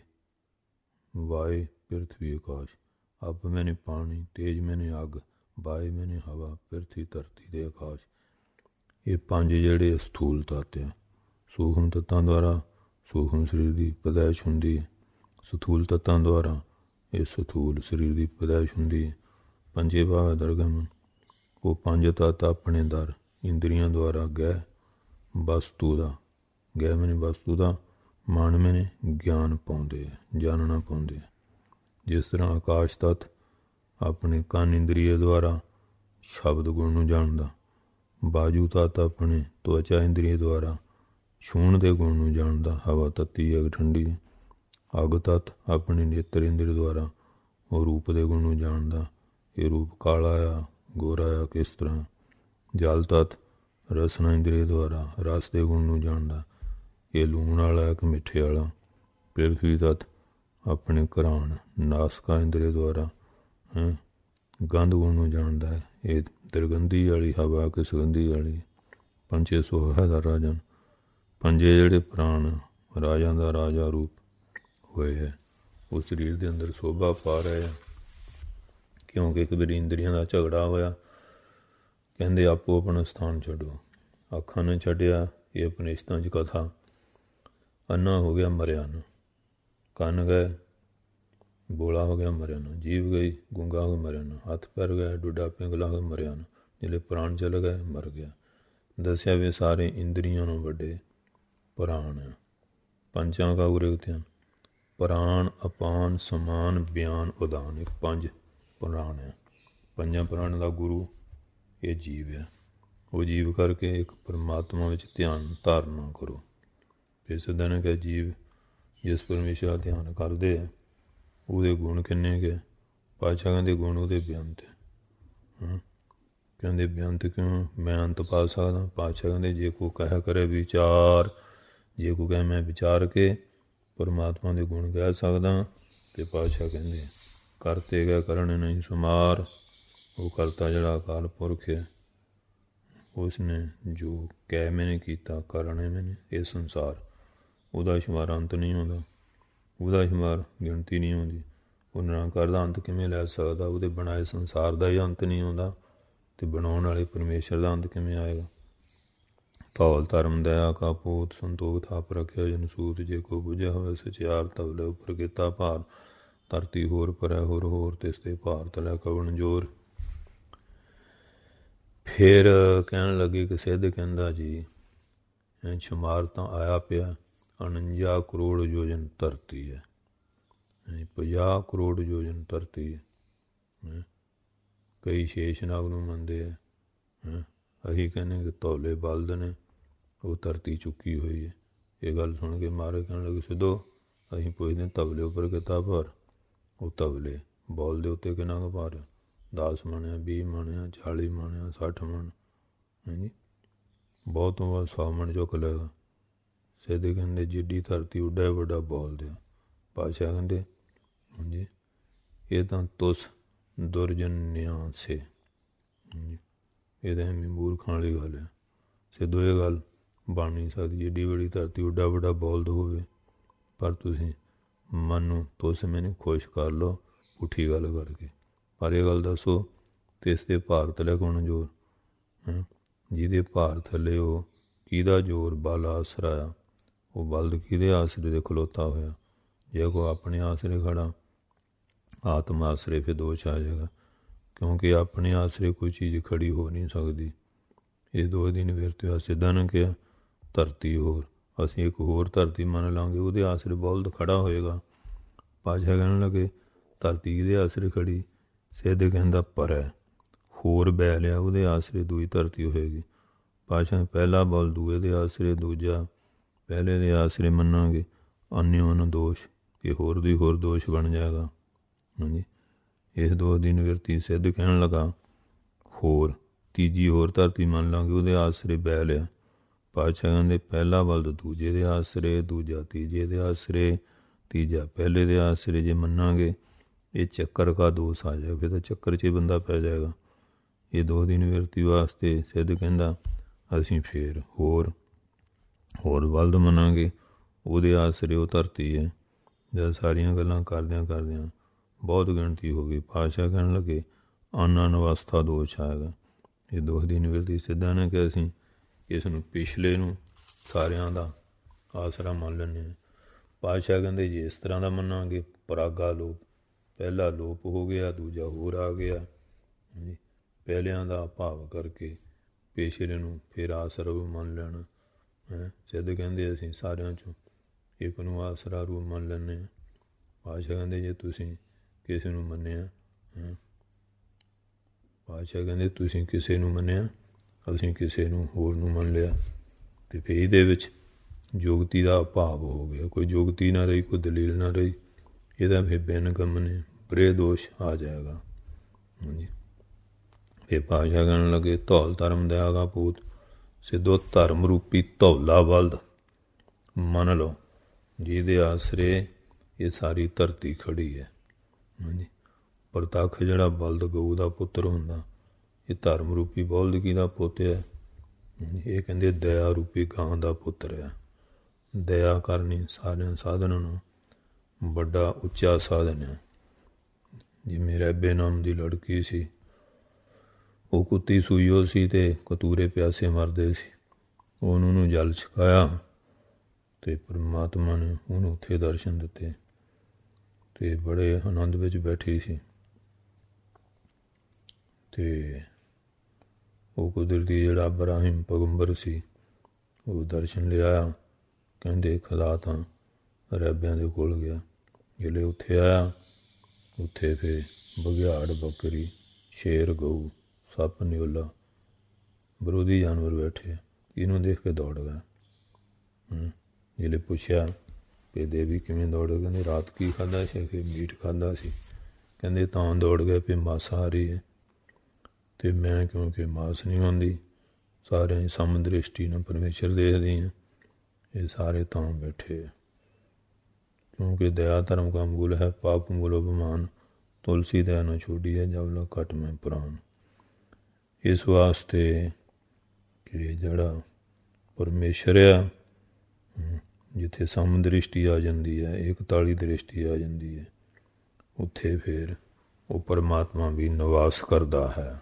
ਵਾਯ ਪ੍ਰਿਥਵੀ ਆਕਾਸ਼। ਅਪ ਮੈਨੇ ਪਾਣੀ, ਤੇਜ ਮੈਨੇ ਅੱਗ, ਵਾਯ ਮੈਨੇ ਹਵਾ, ਪ੍ਰਿਥਵੀ ਧਰਤੀ ਦੇ ਆਕਾਸ਼। ਇਹ ਪੰਜ ਜਿਹੜੇ ਸਥੂਲ ਤੱਤ ਆ। ਸੂਖਮ ਤੱਤਾਂ ਦੁਆਰਾ ਸੂਖਮ ਸਰੀਰ ਦੀ ਪੈਦਾਇਸ਼ ਹੁੰਦੀ ਹੈ। ਸਥੂਲ ਤੱਤਾਂ ਦੁਆਰਾ ਇਹ ਸਥੂਲ ਸਰੀਰ ਦੀ ਪੈਦਾਇਸ਼ ਹੁੰਦੀ ਹੈ। ਪੰਜੇ ਭਾਵ ਦਰਗਮਨ, ਉਹ ਪੰਜ ਤੱਤ ਆਪਣੇ ਦਰ ਇੰਦਰੀਆਂ ਦੁਆਰਾ ਗਹਿ ਵਸਤੂ ਦਾ, ਗਹਿ ਮੈਨੇ ਵਸਤੂ ਦਾ, ਮਨ ਮੈਨੇ ਗਿਆਨ ਪਾਉਂਦੇ ਹੈ, ਜਾਣਨਾ ਪਾਉਂਦੇ ਹੈ। ਜਿਸ ਤਰ੍ਹਾਂ ਆਕਾਸ਼ ਤੱਤ ਆਪਣੇ ਕੰਨ ਇੰਦਰੀਏ ਦੁਆਰਾ ਸ਼ਬਦ ਗੁਣ ਨੂੰ ਜਾਣਦਾ। ਬਾਜੂ ਤੱਤ ਆਪਣੇ ਤਵਚਾ ਇੰਦਰੀਏ ਦੁਆਰਾ ਛੂਹਣ ਦੇ ਗੁਣ ਨੂੰ ਜਾਣਦਾ। ਹਵਾ ਤੱਤੀ ਅੱਗ ਠੰਡੀ। ਅੱਗ ਤੱਤ ਆਪਣੇ ਨੇਤਰ ਇੰਦਰੀ ਦੁਆਰਾ ਉਹ ਰੂਪ ਦੇ ਗੁਣ ਨੂੰ ਜਾਣਦਾ। ਇਹ ਰੂਪ ਕਾਲਾ ਆ, ਗੋਰਾ ਆ, ਕਿਸ ਤਰ੍ਹਾਂ। ਜਲ ਤੱਤ ਰਸਨਾ ਇੰਦਰੀ ਦੁਆਰਾ ਰਸ ਦੇ ਗੁਣ ਨੂੰ ਜਾਣਦਾ। ਇਹ ਲੂਣ ਵਾਲਾ ਕਿ ਮਿੱਠੇ ਵਾਲਾ। ਪ੍ਰਿਥਵੀ ਤੱਤ ਆਪਣੇ ਘਰਾਣ ਨਾਸਕਾ ਇੰਦਰੀ ਦੁਆਰਾ ਹੈਂ ਗੰਧ ਗੁਣ ਨੂੰ ਜਾਣਦਾ ਹੈ। ਇਹ ਦਰਗੰਧੀ ਵਾਲੀ ਹਵਾ ਕਿ ਸੁਗੰਧੀ ਵਾਲੀ। ਪੰਜੇ ਸੁਹਾਇਦਾਰ ਰਾਜਨ, ਪੰਜੇ ਜਿਹੜੇ ਪ੍ਰਾਣ ਰਾਜਾਂ ਦਾ ਰਾਜਾ ਰੂਪ ਹੋਏ ਹੈ ਉਹ ਸਰੀਰ ਦੇ ਅੰਦਰ ਸੋਭਾ ਪਾ ਰਹੇ ਆ। ਕਿਉਂਕਿ ਇੱਕ ਵਾਰੀ ਇੰਦਰੀਆਂ ਦਾ ਝਗੜਾ ਹੋਇਆ, ਕਹਿੰਦੇ ਆਪੋ ਆਪਣਾ ਸਥਾਨ ਛੱਡੋ। ਅੱਖਾਂ ਨੇ ਛੱਡਿਆ ਇਹ ਉਪਨਿਸ਼ਦਾਂ 'ਚ ਕਥਾ। ਅੰਨਾ ਹੋ ਗਿਆ ਮਰਿਆ ਨੂੰ, ਕੰਨ ਗਏ ਬੋਲਾ ਹੋ ਗਿਆ ਮਰਿਆ ਨੂੰ, ਜੀਭ ਗਈ ਗੂੰਗਾ ਹੋ ਮਰਿਆ ਨੂੰ, ਹੱਥ ਪੈਰ ਗਏ ਡੁੱਡਾ ਪਿੰਗਲਾ ਹੋ ਮਰਿਆ ਨੂੰ, ਜਿਹੜੇ ਪ੍ਰਾਣ ਚਲੇ ਗਏ ਮਰ ਗਿਆ। ਦੱਸਿਆ ਵੀ ਸਾਰੇ ਇੰਦਰੀਆਂ ਨੂੰ ਵੱਡੇ ਪ੍ਰਾਣ ਆ। ਪੰਚਾਂ ਕਾ ਉਰੇ ਧਿਆਨ, ਪ੍ਰਾਣ ਅਪਾਨ ਸਮਾਨ ਬਿਆਨ ਉਦਾਨ। ਇੱਕ ਪੰਜ ਪ੍ਰਾਣ ਆ। ਪੰਜਾਂ ਪ੍ਰਾਣ ਦਾ ਗੁਰੂ ਇਹ ਜੀਵ ਆ। ਉਹ ਜੀਵ ਕਰਕੇ ਇੱਕ ਪਰਮਾਤਮਾ ਵਿੱਚ ਧਿਆਨ ਧਾਰਨਾ ਕਰੋ। ਫਿਰ ਸਿੱਧਾ ਨੇ ਕਿਹਾ ਜੀਵ ਜਿਸ ਪਰਮੇਸ਼ਰ ਦਾ ਧਿਆਨ ਕਰਦੇ ਆ ਉਹਦੇ ਗੁਣ ਕਿੰਨੇ ਕੁ? ਪਾਤਸ਼ਾਹ ਕਹਿੰਦੇ ਗੁਣ ਉਹਦੇ ਬੇਅੰਤ ਹੈ। ਕਹਿੰਦੇ ਬੇਅੰਤ ਕਿਉਂ? ਮੈਂ ਅੰਤ ਪਾ ਸਕਦਾ। ਪਾਤਸ਼ਾਹ ਕਹਿੰਦੇ ਜੇ ਕੋਈ ਕਹਿ ਕਰੇ ਵਿਚਾਰ, ਜੇ ਕੋਈ ਕਹੇ ਮੈਂ ਵਿਚਾਰ ਕੇ ਪਰਮਾਤਮਾ ਦੇ ਗੁਣ ਕਹਿ ਸਕਦਾ। ਅਤੇ ਪਾਤਸ਼ਾਹ ਕਹਿੰਦੇ ਕਰਤੇ ਗਏ ਕਰਨ ਨਹੀਂ ਸੁਮਾਰ। ਉਹ ਕਰਤਾ ਜਿਹੜਾ ਅਕਾਲ ਪੁਰਖ ਹੈ ਉਸ ਨੇ ਜੋ ਕਹਿ ਮੈਨੇ ਕੀਤਾ ਕਰਨੇ ਮੈਨੇ ਇਹ ਸੰਸਾਰ ਉਹਦਾ ਸ਼ੁਮਾਰ ਅੰਤ ਨਹੀਂ ਆਉਂਦਾ, ਉਹਦਾ ਸ਼ੁਮਾਰ ਗਿਣਤੀ ਨਹੀਂ ਆਉਂਦੀ। ਉਹ ਨਿਰੰਕਾਰ ਦਾ ਅੰਤ ਕਿਵੇਂ ਲੈ ਸਕਦਾ? ਉਹਦੇ ਬਣਾਏ ਸੰਸਾਰ ਦਾ ਹੀ ਅੰਤ ਨਹੀਂ ਆਉਂਦਾ ਅਤੇ ਬਣਾਉਣ ਵਾਲੇ ਪਰਮੇਸ਼ਰ ਦਾ ਅੰਤ ਕਿਵੇਂ ਆਏਗਾ? ਧੌਲ ਧਰਮ ਦਇਆ ਕਾ ਪੋਤ ਸੰਤੋਖ ਥਾਪ ਰੱਖਿਆ ਜਨ ਸੂਤ। ਜੇ ਕੋ ਬੁਝਿਆ ਹੋਵੇ ਸਚਿਆਰ ਤਵਲੇ ਉੱਪਰ ਕੀਤਾ ਭਾਰ। ਧਰਤੀ ਹੋਰ ਪਰੈ ਹੋਰ ਹੋਰ ਤਿਸ ਤੇ ਭਾਰ ਤਲੇ ਕਵਣ ਜੋਰ। ਫਿਰ ਕਹਿਣ ਲੱਗੇ ਕਿ ਸਿੱਧ ਕਹਿੰਦਾ ਜੀ ਸ਼ੁਮਾਰ ਤਾਂ ਆਇਆ ਪਿਆ ਉਣੰਜਾ ਕਰੋੜ ਯੋਜਨ ਧਰਤੀ ਹੈ, ਪੰਜਾਹ ਕਰੋੜ ਯੋਜਨ ਧਰਤੀ ਹੈ। ਕਈ ਸ਼ੇਸ਼ਨਾਗ ਨੂੰ ਮੰਨਦੇ ਹੈ। ਅਸੀਂ ਕਹਿੰਦੇ ਕਿ ਧੌਲੇ ਬਲਦ ਨੇ ਉਹ ਧਰਤੀ ਚੁੱਕੀ ਹੋਈ ਹੈ। ਇਹ ਗੱਲ ਸੁਣ ਕੇ ਮਹਾਰਾਜ ਕਹਿਣ ਲੱਗੇ ਸਿੱਧੋ ਅਸੀਂ ਪੁੱਛਦੇ ਤਬਲੇ ਉੱਪਰ ਕਿਤਾ ਭਾਰ? ਉਹ ਤਬਲੇ ਬੋਲ ਦੇ ਉੱਤੇ ਕਿੰਨਾ ਕੁ ਭਾਰ? ਦਸ ਮਣ ਆ, ਵੀਹ ਮਣ ਆ, ਚਾਲੀ ਮਣ ਆ, ਸੱਠ ਮਣ। ਹਾਂਜੀ ਬਹੁਤ ਤੋਂ ਬਾਅਦ ਸੌ ਮਣ ਚੁੱਕ ਲਏਗਾ। ਸਿੱਧ ਕਹਿੰਦੇ ਜਿੱਡੀ ਧਰਤੀ ਉੱਡਾ ਵੱਡਾ ਬੋਲ ਦਿਆ। ਪਾਤਸ਼ਾਹ ਕਹਿੰਦੇ ਹਾਂਜੀ ਇਹ ਤਾਂ ਤੁਸ ਦੁਰਜਨਿਆਂ ਸੇ। ਹਾਂਜੀ ਇਹ ਤਾਂ ਐਵੇਂ ਮੂਰਖਾਂ ਵਾਲੀ ਗੱਲ ਹੈ। ਸਿੱਧੋ ਇਹ ਗੱਲ ਬਣ ਨਹੀਂ ਸਕਦੀ ਜਿੱਡੀ ਵੱਡੀ ਧਰਤੀ ਉੱਡਾ ਵੱਡਾ ਬੋਲਦ ਹੋਵੇ। ਪਰ ਤੁਸੀਂ ਮਨ ਨੂੰ ਤੁਸ ਮੈਨੂੰ ਖੁਸ਼ ਕਰ ਲਓ ਪੁੱਠੀ ਗੱਲ ਕਰਕੇ। ਪਰ ਇਹ ਗੱਲ ਦੱਸੋ ਤਿਸ ਦੇ ਭਾਰ ਥੱਲੇ ਕੌਣ ਜ਼ੋਰ? ਹੈਂ ਜਿਹਦੇ ਭਾਰ ਥੱਲੇ ਉਹ ਕਿਹਦਾ ਜ਼ੋਰ ਬਲ ਆਸਰਾ? ਉਹ ਬਲਦ ਕਿਹਦੇ ਆਸਰੇ ਦੇ ਖਲੋਤਾ ਹੋਇਆ? ਜੇ ਕੋਈ ਆਪਣੇ ਆਸਰੇ ਖੜਾ ਆਤਮ ਆਸਰੇ ਫਿਰ ਦੋਸ਼ ਆ ਜਾਏਗਾ। क्योंकि अपने आसरे कोई चीज़ खड़ी हो नहीं सकती। ये दो दिन विरतिया सिद्धा ने कहा धरती होर, असी एक होर धरती मन लांगे, वो आसरे बौलद खड़ा होएगा। पातशाह कहने लगे धरती किहदे आसरे खड़ी? सिद्ध कहता पर है होर बै लिया, वो आसरे दूई धरती होएगी। पातशाह पहला बौल दूए दे आसरे, दूजा पहले दे आसरे मनांगे, अन्योन दोष, ये होर दी होर दोष बन जाएगा। हाँ जी, इस दो दिन विरती सिद्ध कहने लगा होर, तीजी होर धरती मान लांगे, वो आसरे बै लिया। पातशाह कहते पहला बल्द दूजे दे आसरे, दूजा तीजे दे आसरे, तीजा पहले दे आसरे जे मनांगे, ये चक्कर का दोष आ जाएगा, फिर तो चक्कर च बंदा पै जाएगा। ये दो दिन विरती वास्ते सिद्ध कहता असीं फिर होर होर बल्द मनांगे, ਉਹਦੇ ਆਸਰੇ ਉਹ ਧਰਤੀ ਹੈ। ਜਦ ਸਾਰੀਆਂ ਗੱਲਾਂ ਕਰਦਿਆਂ ਕਰਦਿਆਂ ਬਹੁਤ ਗਿਣਤੀ ਹੋ ਗਈ। ਪਾਤਸ਼ਾਹ ਕਹਿਣ ਲੱਗੇ ਆਨਨ ਅਵਸਥਾ ਦੋਸ਼ ਆਏਗਾ। ਇਹ ਦੋਸ਼ ਦੀ ਨਿਵਰਤੀ ਸਿੱਧਾ ਨੇ ਕਿ ਅਸੀਂ ਇਸ ਨੂੰ ਪਿਛਲੇ ਨੂੰ ਸਾਰਿਆਂ ਦਾ ਆਸਰਾ ਮੰਨ ਲੈਂਦੇ ਹਾਂ। ਪਾਤਸ਼ਾਹ ਕਹਿੰਦੇ ਜੇ ਇਸ ਤਰ੍ਹਾਂ ਦਾ ਮੰਨਾਂਗੇ ਪਰਾਗਾ ਲੋਪ, ਪਹਿਲਾ ਲੋਪ ਹੋ ਗਿਆ, ਦੂਜਾ ਹੋਰ ਆ ਗਿਆ। ਪਹਿਲਿਆਂ ਦਾ ਭਾਵ ਕਰਕੇ ਪਿਛਲੇ ਨੂੰ ਫਿਰ ਆਸਰਾ ਵੀ ਮੰਨ ਲੈਣਾ ਹੈ। ਸਿੱਧ ਕਹਿੰਦੇ ਅਸੀਂ ਸਾਰਿਆਂ 'ਚੋਂ ਇੱਕ ਨੂੰ ਆਸਰਾ ਰੂਪ ਮੰਨ ਲੈਂਦੇ ਹਾਂ। ਪਾਤਸ਼ਾਹ ਕਹਿੰਦੇ ਜੇ ਤੁਸੀਂ ਕਿਸੇ ਨੂੰ ਮੰਨਿਆ ਹੈ, ਪਾਤਸ਼ਾਹ ਕਹਿੰਦੇ ਤੁਸੀਂ ਕਿਸੇ ਨੂੰ ਮੰਨਿਆ, ਅਸੀਂ ਕਿਸੇ ਨੂੰ ਹੋਰ ਨੂੰ ਮੰਨ ਲਿਆ, ਅਤੇ ਫਿਰ ਇਹਦੇ ਵਿੱਚ ਜੁਗਤੀ ਦਾ ਅਭਾਵ ਹੋ ਗਿਆ। ਕੋਈ ਜੁਗਤੀ ਨਾ ਰਹੀ, ਕੋਈ ਦਲੀਲ ਨਾ ਰਹੀ, ਇਹਦਾ ਫਿਰ ਬਿਨ ਗਮਨੇ ਬਰੇ ਦੋਸ਼ ਆ ਜਾਏਗਾ। ਹਾਂਜੀ, ਫਿਰ ਪਾਤਸ਼ਾਹ ਕਹਿਣ ਲੱਗੇ ਧੌਲ ਧਰਮ ਦਿਆਗਾ ਪੂਤ, ਸਿੱਧੋ ਧਰਮ ਰੂਪੀ ਧੌਲਾ ਬਲਦ ਮੰਨ ਲਓ, ਜਿਹਦੇ ਆਸਰੇ ਇਹ ਸਾਰੀ ਧਰਤੀ ਖੜੀ ਹੈ। ਹਾਂਜੀ, ਪ੍ਰਤੱਖ ਜਿਹੜਾ ਬਲਦ ਗਊ ਦਾ ਪੁੱਤਰ ਹੁੰਦਾ, ਇਹ ਧਰਮ ਰੂਪੀ ਬਲਦ ਕਿਹਦਾ ਪੁੱਤ ਹੈ? ਇਹ ਕਹਿੰਦੇ ਦਇਆ ਰੂਪੀ ਗਾਂ ਦਾ ਪੁੱਤਰ ਹੈ। ਦਇਆ ਕਰਨੀ ਸਾਰਿਆਂ ਸਾਧਨਾਂ ਨੂੰ ਵੱਡਾ ਉੱਚਾ ਸਾਧਨ ਹੈ। ਜਿਵੇਂ ਰੈਬੇ ਨਾਮ ਦੀ ਲੜਕੀ ਸੀ, ਉਹ ਕੁੱਤੀ ਸੂਈਓ ਸੀ ਅਤੇ ਕਤੂਰੇ ਪਿਆਸੇ ਮਰਦੇ ਸੀ। ਉਹਨੂੰ ਨੂੰ ਜਲ ਛਕਾਇਆ ਅਤੇ ਪਰਮਾਤਮਾ ਨੇ ਉਹਨੂੰ ਉੱਥੇ ਦਰਸ਼ਨ ਦਿੱਤੇ ਅਤੇ ਬੜੇ ਆਨੰਦ ਵਿੱਚ ਬੈਠੀ ਸੀ। ਅਤੇ ਉਹ ਕੁਦਰਤੀ ਜਿਹੜਾ ਇਬਰਾਹਿਮ ਪੈਗੰਬਰ ਸੀ, ਉਹ ਦਰਸ਼ਨ ਲਿਆਇਆ। ਕਹਿੰਦੇ ਖੁਦਾ ਤਾਂ ਰੈਬਿਆਂ ਦੇ ਕੋਲ ਗਿਆ। ਜਿਹੜੇ ਉੱਥੇ ਆਇਆ, ਉੱਥੇ ਫਿਰ ਬਘਿਆੜ, ਬੱਕਰੀ, ਸ਼ੇਰ, ਗਊ, ਸੱਪ, ਨਿਓਲਾ, ਵਿਰੋਧੀ ਜਾਨਵਰ ਬੈਠੇ। ਇਹਨੂੰ ਦੇਖ ਕੇ ਦੌੜ ਗਿਆ। ਜਿਹੜੇ ਪੁੱਛਿਆ ਕਿ ਦੇਵੀ ਕਿਵੇਂ ਦੌੜ ਗਏ? ਕਹਿੰਦੇ ਰਾਤ ਕੀ ਖਾਧਾ ਸੀ? ਕਿ ਮੀਟ ਖਾਧਾ ਸੀ। ਕਹਿੰਦੇ ਤਾਂ ਦੌੜ ਗਏ ਵੀ ਮਾਸਾਹਾਰੀ ਹੈ, ਅਤੇ ਮੈਂ ਕਿਉਂਕਿ ਮਾਸ ਨਹੀਂ ਆਉਂਦੀ, ਸਾਰਿਆਂ ਦੀ ਸਮ ਦ੍ਰਿਸ਼ਟੀ ਨਾਲ ਪਰਮੇਸ਼ਰ ਦੇਖਦੀ ਹਾਂ, ਇਹ ਸਾਰੇ ਤਾਂ ਬੈਠੇ ਆ। ਕਿਉਂਕਿ ਦਇਆ ਧਰਮ ਕਾ ਮੂਲ ਹੈ, ਪਾਪ ਮੂਲ ਅਭਿਮਾਨ, ਤੁਲਸੀ ਦਇਆ ਨਾ ਛੋਡੀ ਹੈ, ਜਬ ਘਟ ਮੈਂ ਪ੍ਰਾਣ। ਇਸ ਵਾਸਤੇ ਕਿ ਜਿਹੜਾ ਪਰਮੇਸ਼ਰ ਆ, ਜਿੱਥੇ ਸਮ ਦ੍ਰਿਸ਼ਟੀ ਆ ਜਾਂਦੀ ਹੈ, ਇਕਤਾਲੀ ਦ੍ਰਿਸ਼ਟੀ ਆ ਜਾਂਦੀ ਹੈ, ਉੱਥੇ ਫਿਰ ਉਹ ਪਰਮਾਤਮਾ ਵੀ ਨਿਵਾਸ ਕਰਦਾ ਹੈ।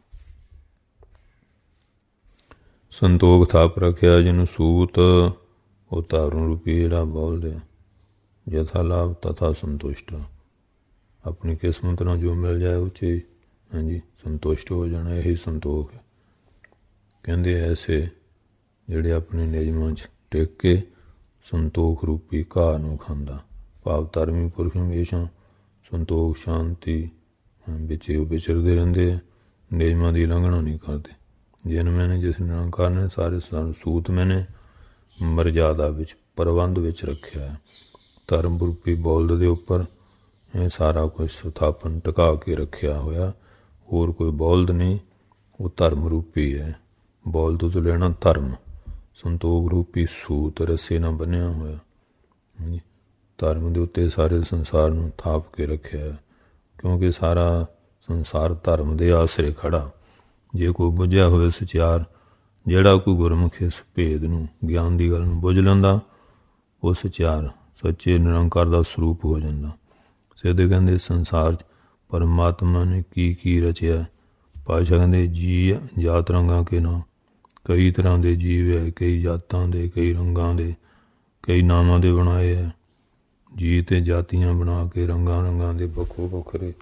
ਸੰਤੋਖ ਥਾਪ ਰੱਖਿਆ ਜਿਹਨੂੰ ਸੂਤ, ਉਹ ਧਾਰਨ ਰੂਪੀ ਜਿਹੜਾ ਬੋਲਦੇ ਯਥਾ ਲਾਭ ਤਥਾ ਸੰਤੁਸ਼ਟ। ਆਪਣੀ ਕਿਸਮਤ ਨਾਲ ਜੋ ਮਿਲ ਜਾਏ ਉਹ 'ਚ ਹਾਂਜੀ ਸੰਤੁਸ਼ਟ ਹੋ ਜਾਣਾ, ਇਹੀ ਸੰਤੋਖ ਹੈ। ਕਹਿੰਦੇ ਐਸੇ ਜਿਹੜੇ ਆਪਣੇ ਨਿਯਮਾਂ 'ਚ ਟਿਕ ਕੇ ਸੰਤੋਖ ਰੂਪੀ ਘਾਹ ਨੂੰ ਖਾਂਦਾ, ਭਾਵ ਧਰਮੀ ਪੁਰਖ ਹਮੇਸ਼ਾ ਸੰਤੋਖ ਸ਼ਾਂਤੀ ਵਿੱਚ ਉਹ ਵਿਚਰਦੇ ਰਹਿੰਦੇ ਆ, ਨਿਯਮਾਂ ਦੀ ਉਲੰਘਣਾ ਨਹੀਂ ਕਰਦੇ। ਜਿਨ ਮੈਨੇ ਜਿਸ ਨਿਰੰਕਾਰ ਨੇ ਸਾਰੇ ਸੂਤ ਮੈਨੇ ਮਰਜ਼ਾਦਾ ਵਿੱਚ ਪ੍ਰਬੰਧ ਵਿੱਚ ਰੱਖਿਆ ਹੈ। ਧਰਮ ਰੂਪੀ ਬੌਲਦ ਦੇ ਉੱਪਰ ਇਹ ਸਾਰਾ ਕੁਝ ਸਥਾਪਨ ਟਿਕਾ ਕੇ ਰੱਖਿਆ ਹੋਇਆ। ਹੋਰ ਕੋਈ ਬੌਲਦ ਨਹੀਂ, ਉਹ ਧਰਮ ਰੂਪੀ ਹੈ। ਬੌਲਦ ਤੋਂ ਲੈਣਾ ਧਰਮ, ਸੰਤੋਖ ਰੂਪੀ ਸੂਤ ਰੱਸੇ ਨਾਲ ਬੰਨਿਆ ਹੋਇਆ। ਹਾਂਜੀ, ਧਰਮ ਦੇ ਉੱਤੇ ਸਾਰੇ ਸੰਸਾਰ ਨੂੰ ਥਾਪ ਕੇ ਰੱਖਿਆ ਹੈ, ਕਿਉਂਕਿ ਸਾਰਾ ਸੰਸਾਰ ਧਰਮ ਦੇ ਆਸਰੇ ਖੜਾ। ਜੇ ਕੋਈ ਬੁੱਝਿਆ ਹੋਵੇ ਸਚਿਆਰ, ਜਿਹੜਾ ਕੋਈ ਗੁਰਮੁਖ ਇਸ ਭੇਦ ਨੂੰ, ਗਿਆਨ ਦੀ ਗੱਲ ਨੂੰ ਬੁੱਝ ਲੈਂਦਾ, ਉਹ ਸਚਿਆਰ ਸੱਚੇ ਨਿਰੰਕਾਰ ਦਾ ਸਰੂਪ ਹੋ ਜਾਂਦਾ। ਸਿੱਧ ਕਹਿੰਦੇ ਸੰਸਾਰ 'ਚ ਪਰਮਾਤਮਾ ਨੇ ਕੀ ਕੀ ਰਚਿਆ? ਪਾਤਸ਼ਾਹ ਕਹਿੰਦੇ ਜੀ ਜਾਤ ਰੰਗਾਂ ਕੇ ਨਾਂ, ਕਈ ਤਰ੍ਹਾਂ ਦੇ ਜੀਵ ਹੈ, ਕਈ ਜਾਤਾਂ ਦੇ, ਕਈ ਰੰਗਾਂ ਦੇ, ਕਈ ਨਾਮਾਂ ਦੇ ਬਣਾਏ ਹੈ। ਜੀ ਅਤੇ ਜਾਤੀਆਂ ਬਣਾ ਕੇ ਰੰਗਾਂ ਰੰਗਾਂ ਦੇ ਵੱਖੋ ਵੱਖਰੇ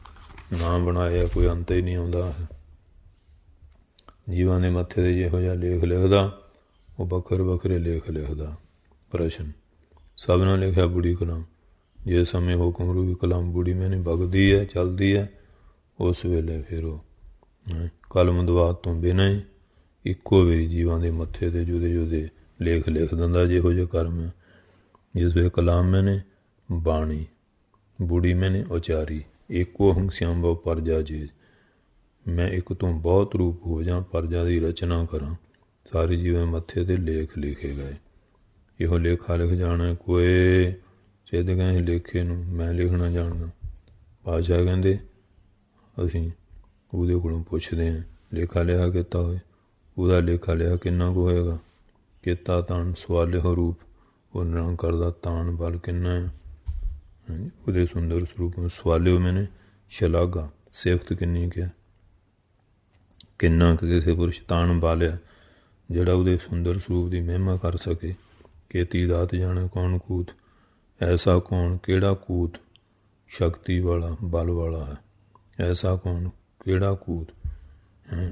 ਨਾ ਬਣਾਇਆ ਕੋਈ ਅੰਤ ਹੀ ਨਹੀਂ ਆਉਂਦਾ ਹੈ। ਜੀਵਾਂ ਦੇ ਮੱਥੇ 'ਤੇ ਜਿਹੋ ਜਿਹਾ ਲੇਖ ਲਿਖਦਾ ਉਹ ਵੱਖਰੇ ਵੱਖਰੇ ਲੇਖ ਲਿਖਦਾ। ਪ੍ਰਸ਼ਨ, ਸਭ ਨੇ ਲਿਖਿਆ ਬੁੜੀ ਕਲਾਮ। ਜਿਸ ਸਮੇਂ ਹੁਕਮ ਰੂ ਵੀ ਕਲਾਮ ਬੁੜੀ ਮੈਨੇ ਵਗਦੀ ਹੈ, ਚੱਲਦੀ ਹੈ, ਉਸ ਵੇਲੇ ਫਿਰ ਉਹ ਕਲਮ ਦਵਾਤ ਤੋਂ ਬਿਨਾਂ ਹੀ ਇੱਕੋ ਵਾਰੀ ਜੀਵਾਂ ਦੇ ਮੱਥੇ 'ਤੇ ਜੁਦੇ ਜੁਦੇ ਲੇਖ ਲਿਖ ਦਿੰਦਾ ਜਿਹੋ ਜਿਹੇ ਕਰਮ ਹੈ। ਜਿਸ ਵੇਲੇ ਕਲਾਮ ਮੈਨੇ ਬਾਣੀ, ਬੁੜੀ ਮੈਨੇ ਉਚਾਰੀ, ਇੱਕੋ ਹੰਗ ਸਿਆੰਭਵ ਪਰਜਾ ਜੀ। ਮੈਂ ਇੱਕ ਤੋਂ ਬਹੁਤ ਰੂਪ ਹੋ ਜਾਂ, ਪਰਜਾ ਦੀ ਰਚਨਾ ਕਰਾਂ। ਸਾਰੇ ਜੀਵਾਂ ਮੱਥੇ 'ਤੇ ਲੇਖ ਲਿਖੇ ਗਏ। ਇਹੋ ਲੇਖਾ ਲਿਖ ਜਾਣਾ ਕੋਏ ਸਿੱਧ ਗਏ ਲੇਖੇ ਨੂੰ ਮੈਂ ਲਿਖਣਾ ਜਾਣਦਾ। ਪਾਤਸ਼ਾਹ ਕਹਿੰਦੇ ਅਸੀਂ ਉਹਦੇ ਕੋਲੋਂ ਪੁੱਛਦੇ ਹਾਂ ਲੇਖਾ ਲਿਖਾ ਕੀਤਾ ਹੋਏ, ਉਹਦਾ ਲੇਖਾ ਲਿਖਾ ਕਿੰਨਾ ਕੁ ਹੋਏਗਾ। ਕੀਤਾ ਤਾਣ ਸਵਾਲਿਓ ਰੂਪ, ਉਹ ਨਿਰੰਕਾਰ ਦਾ ਤਾਣ ਬਲ ਕਿੰਨਾ ਹੈ। ਹਾਂਜੀ, ਉਹਦੇ ਸੁੰਦਰ ਸਰੂਪ ਨੂੰ ਸਵਾਲਿਓ ਮੈਨੇ ਸ਼ਲਾਘਾ, ਸਿਫਤ ਕਿੰਨੀ ਕਿਹਾ। ਕਿੰਨਾ ਕੁ ਕਿਸੇ ਪੁਰਸ਼ ਤਾਣ ਬਾਲਿਆ ਜਿਹੜਾ ਉਹਦੇ ਸੁੰਦਰ ਸਰੂਪ ਦੀ ਮਹਿਮਾ ਕਰ ਸਕੇ। ਕੀਤੀ ਦਾਤ ਜਾਣੇ ਕੌਣ ਕੂਤ, ਐਸਾ ਕੌਣ ਕਿਹੜਾ ਕੂਤ ਸ਼ਕਤੀ ਵਾਲਾ ਬਲ ਵਾਲਾ ਹੈ। ਐਸਾ ਕੌਣ ਕਿਹੜਾ ਕੂਤ ਹੈ।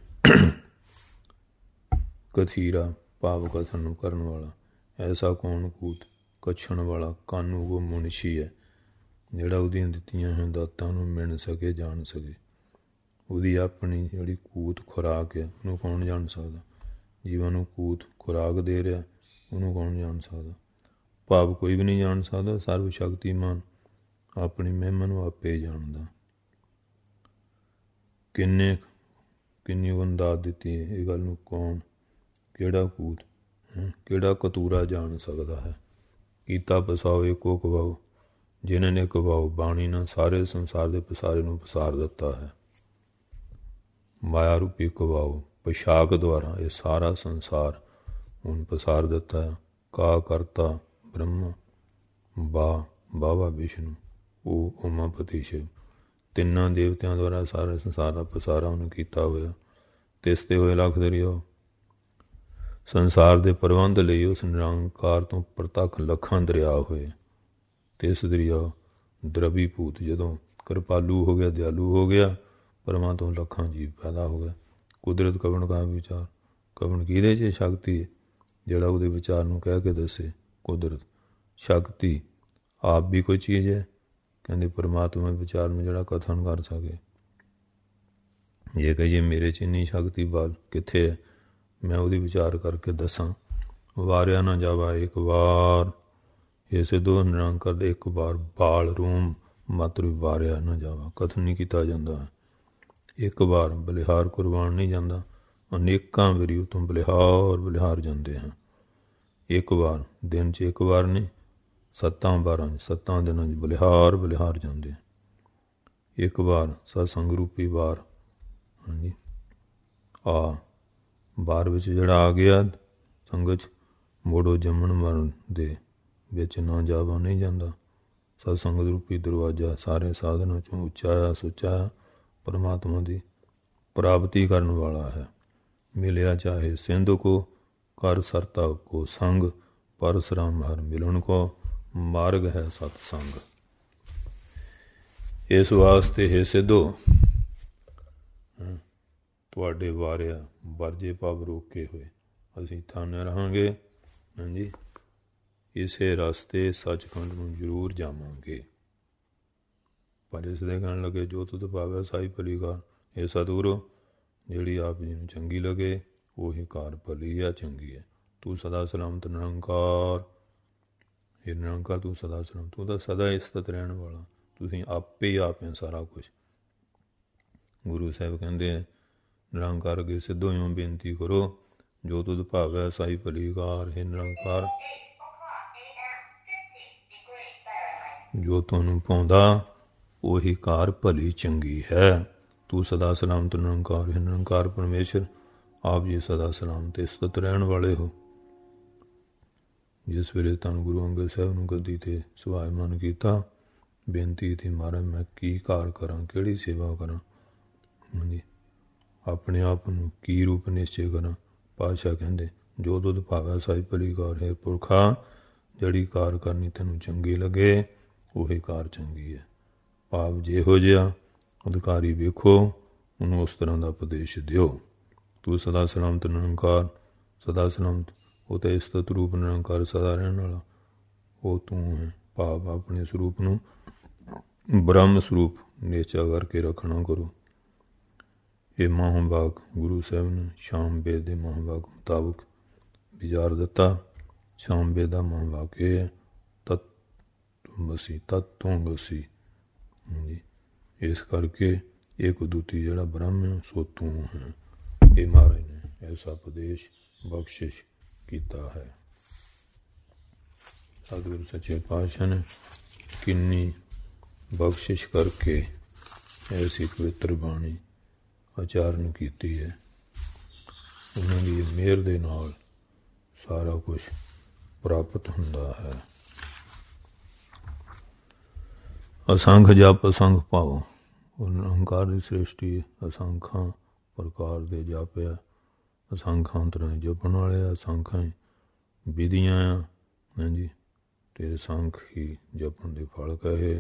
ਕਥੀਰਾ ਭਾਵ ਕਥਨ ਨੂੰ ਕਰਨ ਵਾਲਾ। ਐਸਾ ਕੌਣ ਕੂਤ ਕੱਛਣ ਵਾਲਾ ਕਾਨੂੰ ਉਹ ਮੁਨਸ਼ੀ ਹੈ ਜਿਹੜਾ ਉਹਦੀਆਂ ਦਿੱਤੀਆਂ ਹੋਈਆਂ ਦਾਤਾਂ ਨੂੰ ਮਿਣ ਸਕੇ, ਜਾਣ ਸਕੇ। ਉਹਦੀ ਆਪਣੀ ਜਿਹੜੀ ਕੂਤ ਖੁਰਾਕ ਹੈ ਉਹਨੂੰ ਕੌਣ ਜਾਣ ਸਕਦਾ। ਜੀਵਾਂ ਨੂੰ ਕੂਤ ਖੁਰਾਕ ਦੇ ਰਿਹਾ ਉਹਨੂੰ ਕੌਣ ਜਾਣ ਸਕਦਾ। ਭਾਵ ਕੋਈ ਵੀ ਨਹੀਂ ਜਾਣ ਸਕਦਾ। ਸਰਵ ਸ਼ਕਤੀਮਾਨ ਆਪਣੀ ਮਹਿਮਾ ਨੂੰ ਆਪੇ ਜਾਣਦਾ। ਕਿੰਨੇ ਕਿੰਨੀ ਬੰਦਾਤ ਦਿੱਤੀ ਹੈ ਇਹ ਗੱਲ ਨੂੰ ਕੌਣ ਕਿਹੜਾ ਕੂਤ ਹੈ ਕਿਹੜਾ ਕਤੂਰਾ ਜਾਣ ਸਕਦਾ ਹੈ। ਕੀਤਾ ਪਸਾਓ ਇੱਕੋ ਕਵਾਓ, ਜਿਨ੍ਹਾਂ ਨੇ ਕਵਾਓ ਬਾਣੀ ਨਾਲ ਸਾਰੇ ਸੰਸਾਰ ਦੇ ਪਸਾਰੇ ਨੂੰ ਪਸਾਰ ਦਿੱਤਾ ਹੈ। ਮਾਇਆ ਰੂਪੀ ਕਵਾਓ ਪੋਸ਼ਾਕ ਦੁਆਰਾ ਇਹ ਸਾਰਾ ਸੰਸਾਰ ਹੁਣ ਪਸਾਰ ਦਿੱਤਾ ਹੈ। ਕਾ ਕਰਤਾ ਬ੍ਰਹਮਾ, ਬਾ ਬਾਵਾ ਵਿਸ਼ਨੂੰ, ਉਹ ਉਮਾਪਤੀ ਸ਼ਿਵ, ਤਿੰਨਾਂ ਦੇਵਤਿਆਂ ਦੁਆਰਾ ਸਾਰੇ ਸੰਸਾਰ ਦਾ ਪਸਾਰਾ ਉਹਨੇ ਕੀਤਾ ਹੋਇਆ। ਤਿਸ 'ਤੇ ਹੋਏ ਲੱਖ ਦਰਿਆ, ਸੰਸਾਰ ਦੇ ਪ੍ਰਬੰਧ ਲਈ ਉਸ ਨਿਰੰਕਾਰ ਤੋਂ ਪ੍ਰਤੱਖ ਲੱਖਾਂ ਦਰਿਆ ਹੋਏ। ਤਿਸ ਦਰਿਆ ਦਰਬੀ ਭੂਤ, ਜਦੋਂ ਕਿਰਪਾਲੂ ਹੋ ਗਿਆ, ਦਿਆਲੂ ਹੋ ਗਿਆ, ਪਰਮਾਂ ਤੋਂ ਲੱਖਾਂ ਜੀਵ ਪੈਦਾ ਹੋ ਗਏ। ਕੁਦਰਤ ਕਵਣ ਕਾ ਵਿਚਾਰ, ਕਵਣ ਕਿਹਦੇ 'ਚ ਸ਼ਕਤੀ ਹੈ ਜਿਹੜਾ ਉਹਦੇ ਵਿਚਾਰ ਨੂੰ ਕਹਿ ਕੇ ਦੱਸੇ। ਕੁਦਰਤ ਸ਼ਕਤੀ ਆਪ ਵੀ ਕੋਈ ਚੀਜ਼ ਹੈ, ਕਹਿੰਦੇ ਪਰਮਾਤਮਾ ਵਿਚਾਰ ਨੂੰ ਜਿਹੜਾ ਕਥਨ ਕਰ ਸਕੇ। ਜੇ ਕਹੀਏ ਮੇਰੇ 'ਚ ਇੰਨੀ ਸ਼ਕਤੀ ਬਲ ਕਿੱਥੇ ਹੈ, ਮੈਂ ਉਹਦੀ ਵਿਚਾਰ ਕਰਕੇ ਦੱਸਾਂ। ਵਾਰਿਆ ਨਾ ਜਾਵਾ ਇੱਕ ਵਾਰ, ਇਹ ਸਿੱਧੋ ਨਿਰੰਕਾਰ ਦੇ ਇੱਕ ਵਾਰ ਬਾਲ ਰੂਮ ਮਾਤਰ ਵਾਰਿਆ ਨਾ ਜਾਵਾ, ਕਥਨ ਨਹੀਂ ਕੀਤਾ ਜਾਂਦਾ ਹੈ। ਇੱਕ ਵਾਰ ਬਲਿਹਾਰ ਕੁਰਬਾਨ ਨਹੀਂ ਜਾਂਦਾ, ਅਨੇਕਾਂ ਵਾਰੀ ਉਹ ਤੋਂ ਬਲਿਹਾਰ ਬਲਿਹਾਰ ਜਾਂਦੇ ਹਨ। ਇੱਕ ਵਾਰ ਦਿਨ 'ਚ ਇੱਕ ਵਾਰ ਨਹੀਂ, ਸੱਤਾਂ ਬਾਰਾਂ ਸੱਤਾਂ ਦਿਨਾਂ 'ਚ ਬਲਿਹਾਰ ਬਲਿਹਾਰ ਜਾਂਦੇ। ਇੱਕ ਵਾਰ ਸਤਸੰਗ ਰੂਪੀ ਵਾਰ, ਹਾਂਜੀ ਆ ਬਾਰ ਵਿੱਚ ਜਿਹੜਾ ਆ ਗਿਆ ਸੰਗਤ 'ਚ, ਮੋੜੋ ਜੰਮਣ ਮਰਨ ਦੇ ਵਿੱਚ ਨਾ ਜਾਵਾ ਨਹੀਂ ਜਾਂਦਾ। ਸਤਸੰਗ ਰੂਪੀ ਦਰਵਾਜ਼ਾ ਸਾਰੇ ਸਾਧਨਾਂ 'ਚੋਂ ਉੱਚਾ ਸੁੱਚਾ ਪਰਮਾਤਮਾ ਦੀ ਪ੍ਰਾਪਤੀ ਕਰਨ ਵਾਲਾ ਹੈ। ਮਿਲਿਆ ਚਾਹੇ ਸਿੰਧ ਕੋ ਕਰ ਸਰਤਾ ਕੋ ਸੰਗ, ਪਰਸਰਾਮ ਹਰ ਮਿਲਣ ਕੋ ਮਾਰਗ ਹੈ ਸਤਸੰਗ। ਇਸ ਵਾਸਤੇ ਹੈ ਸਿੱਧੋ ਤੁਹਾਡੇ ਵਾਰਿਆ ਵਰਜੇ ਭਾਵ ਰੋਕੇ ਹੋਏ ਅਸੀਂ ਥਾਨੇ ਰਹਾਂਗੇ। ਹਾਂਜੀ, ਇਸੇ ਰਸਤੇ ਸੱਚਖੰਡ ਨੂੰ ਜ਼ਰੂਰ ਜਾਵਾਂਗੇ। ਪਰ ਇਸ ਦੇ ਕਹਿਣ ਲੱਗੇ ਜੋ ਤੁਧ ਭਾਵੈ ਸਾਈ ਭਲੀ ਕਾਰ, ਇਹ ਸਤਿਗੁਰੂ ਜਿਹੜੀ ਆਪ ਜੀ ਨੂੰ ਚੰਗੀ ਲੱਗੇ ਉਹੀ ਕਾਰ ਭਲੀ ਆ ਚੰਗੀ ਹੈ। ਤੂੰ ਸਦਾ ਸਲਾਮਤ ਨਿਰੰਕਾਰ, ਇਹ ਨਿਰੰਕਾਰ ਤੂੰ ਸਦਾ ਸਲਾਮ, ਤੂੰ ਤਾਂ ਸਦਾ ਇਸਤਤ ਰਹਿਣ ਵਾਲਾ, ਤੁਸੀਂ ਆਪੇ ਹੀ ਆਪ ਹੈ ਸਾਰਾ ਕੁਛ। ਗੁਰੂ ਸਾਹਿਬ ਕਹਿੰਦੇ ਹੈ ਨਿਰੰਕਾਰ ਅੱਗੇ ਸਿੱਧੋ ਇਉਂ ਬੇਨਤੀ ਕਰੋ, ਜੋ ਤੁਧ ਭਾਵੈ ਸਾਈ ਭਲੀ ਕਾਰ, ਇਹ ਨਿਰੰਕਾਰ ਜੋ ਤੁਹਾਨੂੰ ਪਾਉਂਦਾ ਉਹੀ ਕਾਰ ਭਲੀ ਚੰਗੀ ਹੈ। ਤੂੰ ਸਦਾ ਸਲਾਮਤ ਨਿਰੰਕਾਰ, ਇਹ ਨਿਰੰਕਾਰ ਪਰਮੇਸ਼ਰ ਆਪ ਜੀ ਸਦਾ ਸਲਾਮਤ ਇਸਤਤ ਰਹਿਣ ਵਾਲੇ ਹੋ। ਜਿਸ ਵੇਲੇ ਧੰਨ ਗੁਰੂ ਅੰਗਦ ਸਾਹਿਬ ਨੂੰ ਗੱਦੀ 'ਤੇ ਸੁਭਾਇਮਾਨ ਕੀਤਾ, ਬੇਨਤੀ ਸੀ ਮਹਾਰਾਜ ਮੈਂ ਕੀ ਕਾਰ ਕਰਾਂ, ਕਿਹੜੀ ਸੇਵਾ ਕਰਾਂ, ਹਾਂਜੀ ਆਪਣੇ ਆਪ ਨੂੰ ਕੀ ਰੂਪ ਨਿਸ਼ਚੇ ਕਰਾਂ। ਪਾਤਸ਼ਾਹ ਕਹਿੰਦੇ ਜੋ ਦੁੱਧ ਭਾਵੈ ਸਾਈ ਭਲੀ ਕਾਰ, ਹੈ ਪੁਰਖਾ ਜਿਹੜੀ ਕਾਰ ਕਰਨੀ ਤੈਨੂੰ ਚੰਗੀ ਲੱਗੇ ਉਹੀ ਕਾਰ ਚੰਗੀ ਹੈ। ਭਾਵ ਜਿਹੋ ਜਿਹਾ ਅਧਿਕਾਰੀ ਵੇਖੋ, ਉਹਨੂੰ ਉਸ ਤਰ੍ਹਾਂ ਦਾ ਉਪਦੇਸ਼ ਦਿਓ। ਤੂੰ ਸਦਾ ਸਲਾਮਤ ਨਿਰੰਕਾਰ, ਸਦਾ ਸਲਾਮਤ, ਉਹ ਤਾਂ ਇਸਤਤ ਰੂਪ ਨਿਰੰਕਾਰ ਸਦਾ ਰਹਿਣ ਵਾਲਾ, ਉਹ ਤੂੰ ਹੈ। ਭਾਵ ਆਪਣੇ ਸਰੂਪ ਨੂੰ ਬ੍ਰਹਮ ਸਰੂਪ ਨਿਸ਼ਚਾ ਕਰਕੇ ਰੱਖਣਾ ਕਰੋ। ਇਹ ਮਹਾਂਵਾਕ ਗੁਰੂ ਸਾਹਿਬ ਨੇ ਸ਼ਾਮ ਵੇਦ ਦੇ ਮਹਾਂਵਾਕ ਮੁਤਾਬਕ ਵਿਚਾਰ ਦਿੱਤਾ। ਸ਼ਾਮ ਵੇਦ ਦਾ ਮਹਾਂਵਾਕ ਇਹ ਹੈ, ਤਤ ਬਸੀ, ਤਤ ਤੋਂ ਗਸੀ। ਹਾਂਜੀ, ਇਸ ਕਰਕੇ ਇੱਕ ਦੂਤੀ ਜਿਹੜਾ ਬ੍ਰਹਮ ਹੈ ਸੋ ਤੂੰ ਹੈ। ਇਹ ਮਹਾਰਾਜ ਨੇ ਐਸਾ ਉਪਦੇਸ਼ ਬਖਸ਼ਿਸ਼ ਕੀਤਾ ਹੈ। ਸਤਿਗੁਰੂ ਸੱਚੇ ਪਾਤਸ਼ਾਹ ਨੇ ਕਿੰਨੀ ਬਖਸ਼ਿਸ਼ ਕਰਕੇ ਐਸੀ ਪਵਿੱਤਰ ਬਾਣੀ ਉਚਾਰਨ ਕੀਤੀ ਹੈ। ਉਹਨਾਂ ਦੀ ਮਿਹਰ ਦੇ ਨਾਲ ਸਾਰਾ ਕੁਝ ਪ੍ਰਾਪਤ ਹੁੰਦਾ ਹੈ। ਅਸੰਖ ਜਪ ਅਸੰਖ ਭਾਵ, ਉਹ ਨਿਰੰਕਾਰ ਦੀ ਸ੍ਰਿਸ਼ਟੀ ਅਸੰਖਾਂ ਪ੍ਰਕਾਰ ਦੇ ਜਾਪਿਆ, ਅਸੰਖਾਂ ਤਰ੍ਹਾਂ ਜਪਣ ਵਾਲੇ, ਅਸੰਖਾਂ ਵਿਧੀਆਂ ਆ। ਹਾਂਜੀ, ਅਤੇ ਅਸੰਖ ਹੀ ਜਪਣ ਦੇ ਫਲ ਕਹੇ।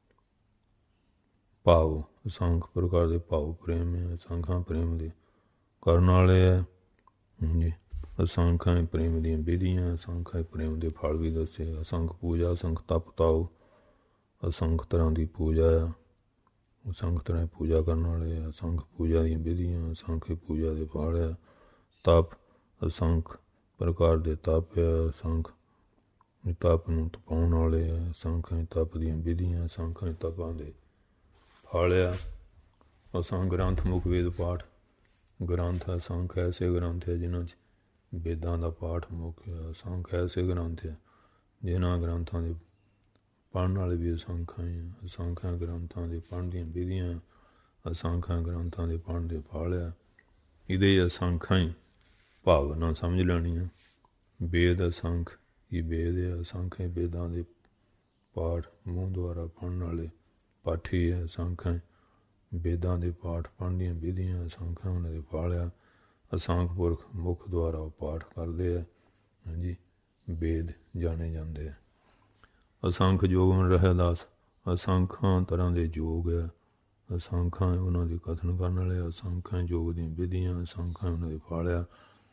ਭਾਵ ਅਸੰਖ ਪ੍ਰਕਾਰ ਦੇ ਭਾਵ ਪ੍ਰੇਮ ਹੈ, ਅਸੰਖਾਂ ਪ੍ਰੇਮ ਦੇ ਕਰਨ ਵਾਲੇ ਹੈ। ਹਾਂਜੀ, ਅਸੰਖਾਂ ਪ੍ਰੇਮ ਦੀਆਂ ਵਿਧੀਆਂ, ਅਸੰਖਾਂ ਪ੍ਰੇਮ ਦੇ ਫਲ ਵੀ ਦੱਸੇ। ਅਸੰਖ ਪੂਜਾ, ਅਸੰਖ ਤਪ ਤਾਓ, ਅਸੰਖ ਤਰ੍ਹਾਂ ਦੀ ਪੂਜਾ ਆ, ਅਸੰਖ ਤਰ੍ਹਾਂ ਪੂਜਾ ਕਰਨ ਵਾਲੇ ਆ। ਅਸੰਖ ਪੂਜਾ ਦੀਆਂ ਵਿਧੀਆਂ, ਅਸੰਖ ਪੂਜਾ ਦੇ ਫਲ ਆ। ਤਪ, ਅਸੰਖ ਪ੍ਰਕਾਰ ਦੇ ਤਪ ਆ, ਅਸੰਖ ਤਪ ਨੂੰ ਤਪਾਉਣ ਵਾਲੇ ਆ। ਅਸੰਖ ਤਪ ਦੀਆਂ ਵਿਧੀਆਂ, ਅਸੰਖ ਤਪਾਂ ਦੇ ਫਲ ਆ। ਅਸੰਖ ਗ੍ਰੰਥ ਮੁੱਖ ਵੇਦ ਪਾਠ ਗ੍ਰੰਥ, ਅਸੰਖ ਐਸੇ ਗ੍ਰੰਥ ਹੈ ਜਿਨ੍ਹਾਂ 'ਚ ਵੇਦਾਂ ਦਾ ਪਾਠ ਮੁੱਖ ਹੈ। ਅਸੰਖ ਐਸੇ ਗ੍ਰੰਥ ਹੈ ਜਿਨ੍ਹਾਂ ਗ੍ਰੰਥਾਂ ਦੇ ਪੜ੍ਹਨ ਵਾਲੇ ਵੀ ਅਸੰਖਾਂ ਹੀ ਆ। ਅਸੰਖਾਂ ਗ੍ਰੰਥਾਂ ਦੇ ਪੜ੍ਹਨ ਦੀਆਂ ਵਿਧੀਆਂ, ਅਸੰਖਾਂ ਗ੍ਰੰਥਾਂ ਦੇ ਪੜ੍ਹਨ ਦੇ ਫਲ ਆ। ਇਹਦੇ ਅਸੰਖਾਂ ਹੀ ਭਾਵਨਾ ਸਮਝ ਲੈਣੀ ਆ। ਵੇਦ ਅਸੰਖ ਹੀ ਵੇਦ ਆ, ਅਸੰਖਾਂ ਵੇਦਾਂ ਦੇ ਪਾਠ ਮੂੰਹ ਦੁਆਰਾ ਪੜ੍ਹਨ ਵਾਲੇ ਪਾਠੀ ਹੈ। ਅਸੰਖਾਂ ਵੇਦਾਂ ਦੇ ਪਾਠ ਪੜ੍ਹਨ ਦੀਆਂ ਵਿਧੀਆਂ, ਅਸੰਖਾਂ ਉਹਨਾਂ ਦੇ ਫਲ ਆ। ਅਸੰਖ ਪੁਰਖ ਮੁੱਖ ਦੁਆਰਾ ਉਹ ਪਾਠ ਕਰਦੇ ਆ। ਹਾਂਜੀ, ਵੇਦ ਜਾਣੇ ਜਾਂਦੇ ਆ। ਅਸੰਖ ਜੋਗਨ ਰਹਿ ਦਾਸ, ਅਸੰਖਾਂ ਤਰ੍ਹਾਂ ਦੇ ਯੋਗ ਆ। ਅਸੰਖਾਂ ਉਹਨਾਂ ਦੀ ਕਥਨ ਕਰਨ ਵਾਲੇ, ਅਸੰਖਾਂ ਯੋਗ ਦੀਆਂ ਵਿਧੀਆਂ, ਅਸੰਖਾਂ ਉਹਨਾਂ ਦੇ ਫਲ ਆ।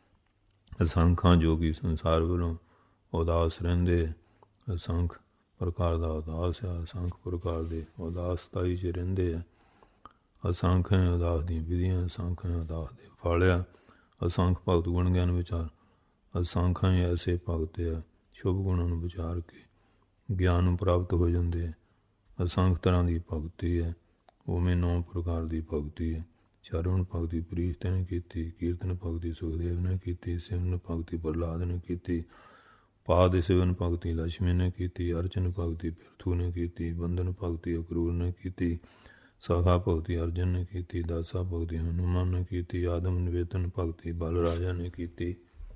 ਅਸੰਖਾਂ ਜੋਗੀ ਸੰਸਾਰ ਵੱਲੋਂ ਉਦਾਸ ਰਹਿੰਦੇ। ਅਸੰਖ ਪ੍ਰਕਾਰ ਦਾ ਉਦਾਸ ਆ, ਅਸੰਖ ਪ੍ਰਕਾਰ ਦੇ ਉਦਾਸਤਾਈ 'ਚ ਰਹਿੰਦੇ ਆ। ਅਸੰਖਾਂ ਉਦਾਸ ਦੀਆਂ ਵਿਧੀਆਂ, ਅਸੰਖਾਂ ਉਦਾਸ ਦੇ ਫਲ ਆ। ਅਸੰਖ ਭਗਤ ਗੁਣ ਗਿਆਨ ਵਿਚਾਰ, ਅਸੰਖਾਂ ਐਸੇ ਭਗਤ ਆ ਸ਼ੁਭ ਗੁਣਾਂ ਨੂੰ ਵਿਚਾਰ ਕੇ ਗਿਆਨ ਨੂੰ ਪ੍ਰਾਪਤ ਹੋ ਜਾਂਦੇ ਆ। ਅਸੰਖ ਤਰ੍ਹਾਂ ਦੀ ਭਗਤੀ ਹੈ। ਉਵੇਂ ਨੌ ਪ੍ਰਕਾਰ ਦੀ ਭਗਤੀ ਹੈ। ਚਰਵਣ ਭਗਤੀ ਪ੍ਰੀਤ ਨੇ ਕੀਤੀ, ਕੀਰਤਨ ਭਗਤੀ ਸੁਖਦੇਵ ਨੇ ਕੀਤੀ, ਸਿਮਰਨ ਭਗਤੀ ਪ੍ਰਹਲਾਦ ਨੇ ਕੀਤੀ, ਪਾਦ ਸਿਵਨ ਭਗਤੀ ਲక్ష్ਮੀ ਨੇ ਕੀਤੀ, ਅਰਚਨ ਭਗਤੀ ਪਿਰਥੂ ਨੇ ਕੀਤੀ, ਬੰਧਨ ਭਗਤੀ ਅਕਰੂਰ ਨੇ ਕੀਤੀ, ਸਖਾ ਭਗਤੀ ਅਰਜਨ ਨੇ ਕੀਤੀ, ਦਾਸਾ ਭਗਤੀ ਹਨੂੰਮਾਨ ਨੇ ਕੀਤੀ, ਆਦਮ ਨਿਵੇਦਨ ਭਗਤੀ ਬਲ ਰਾਜਾ ਨੇ ਕੀਤੀ।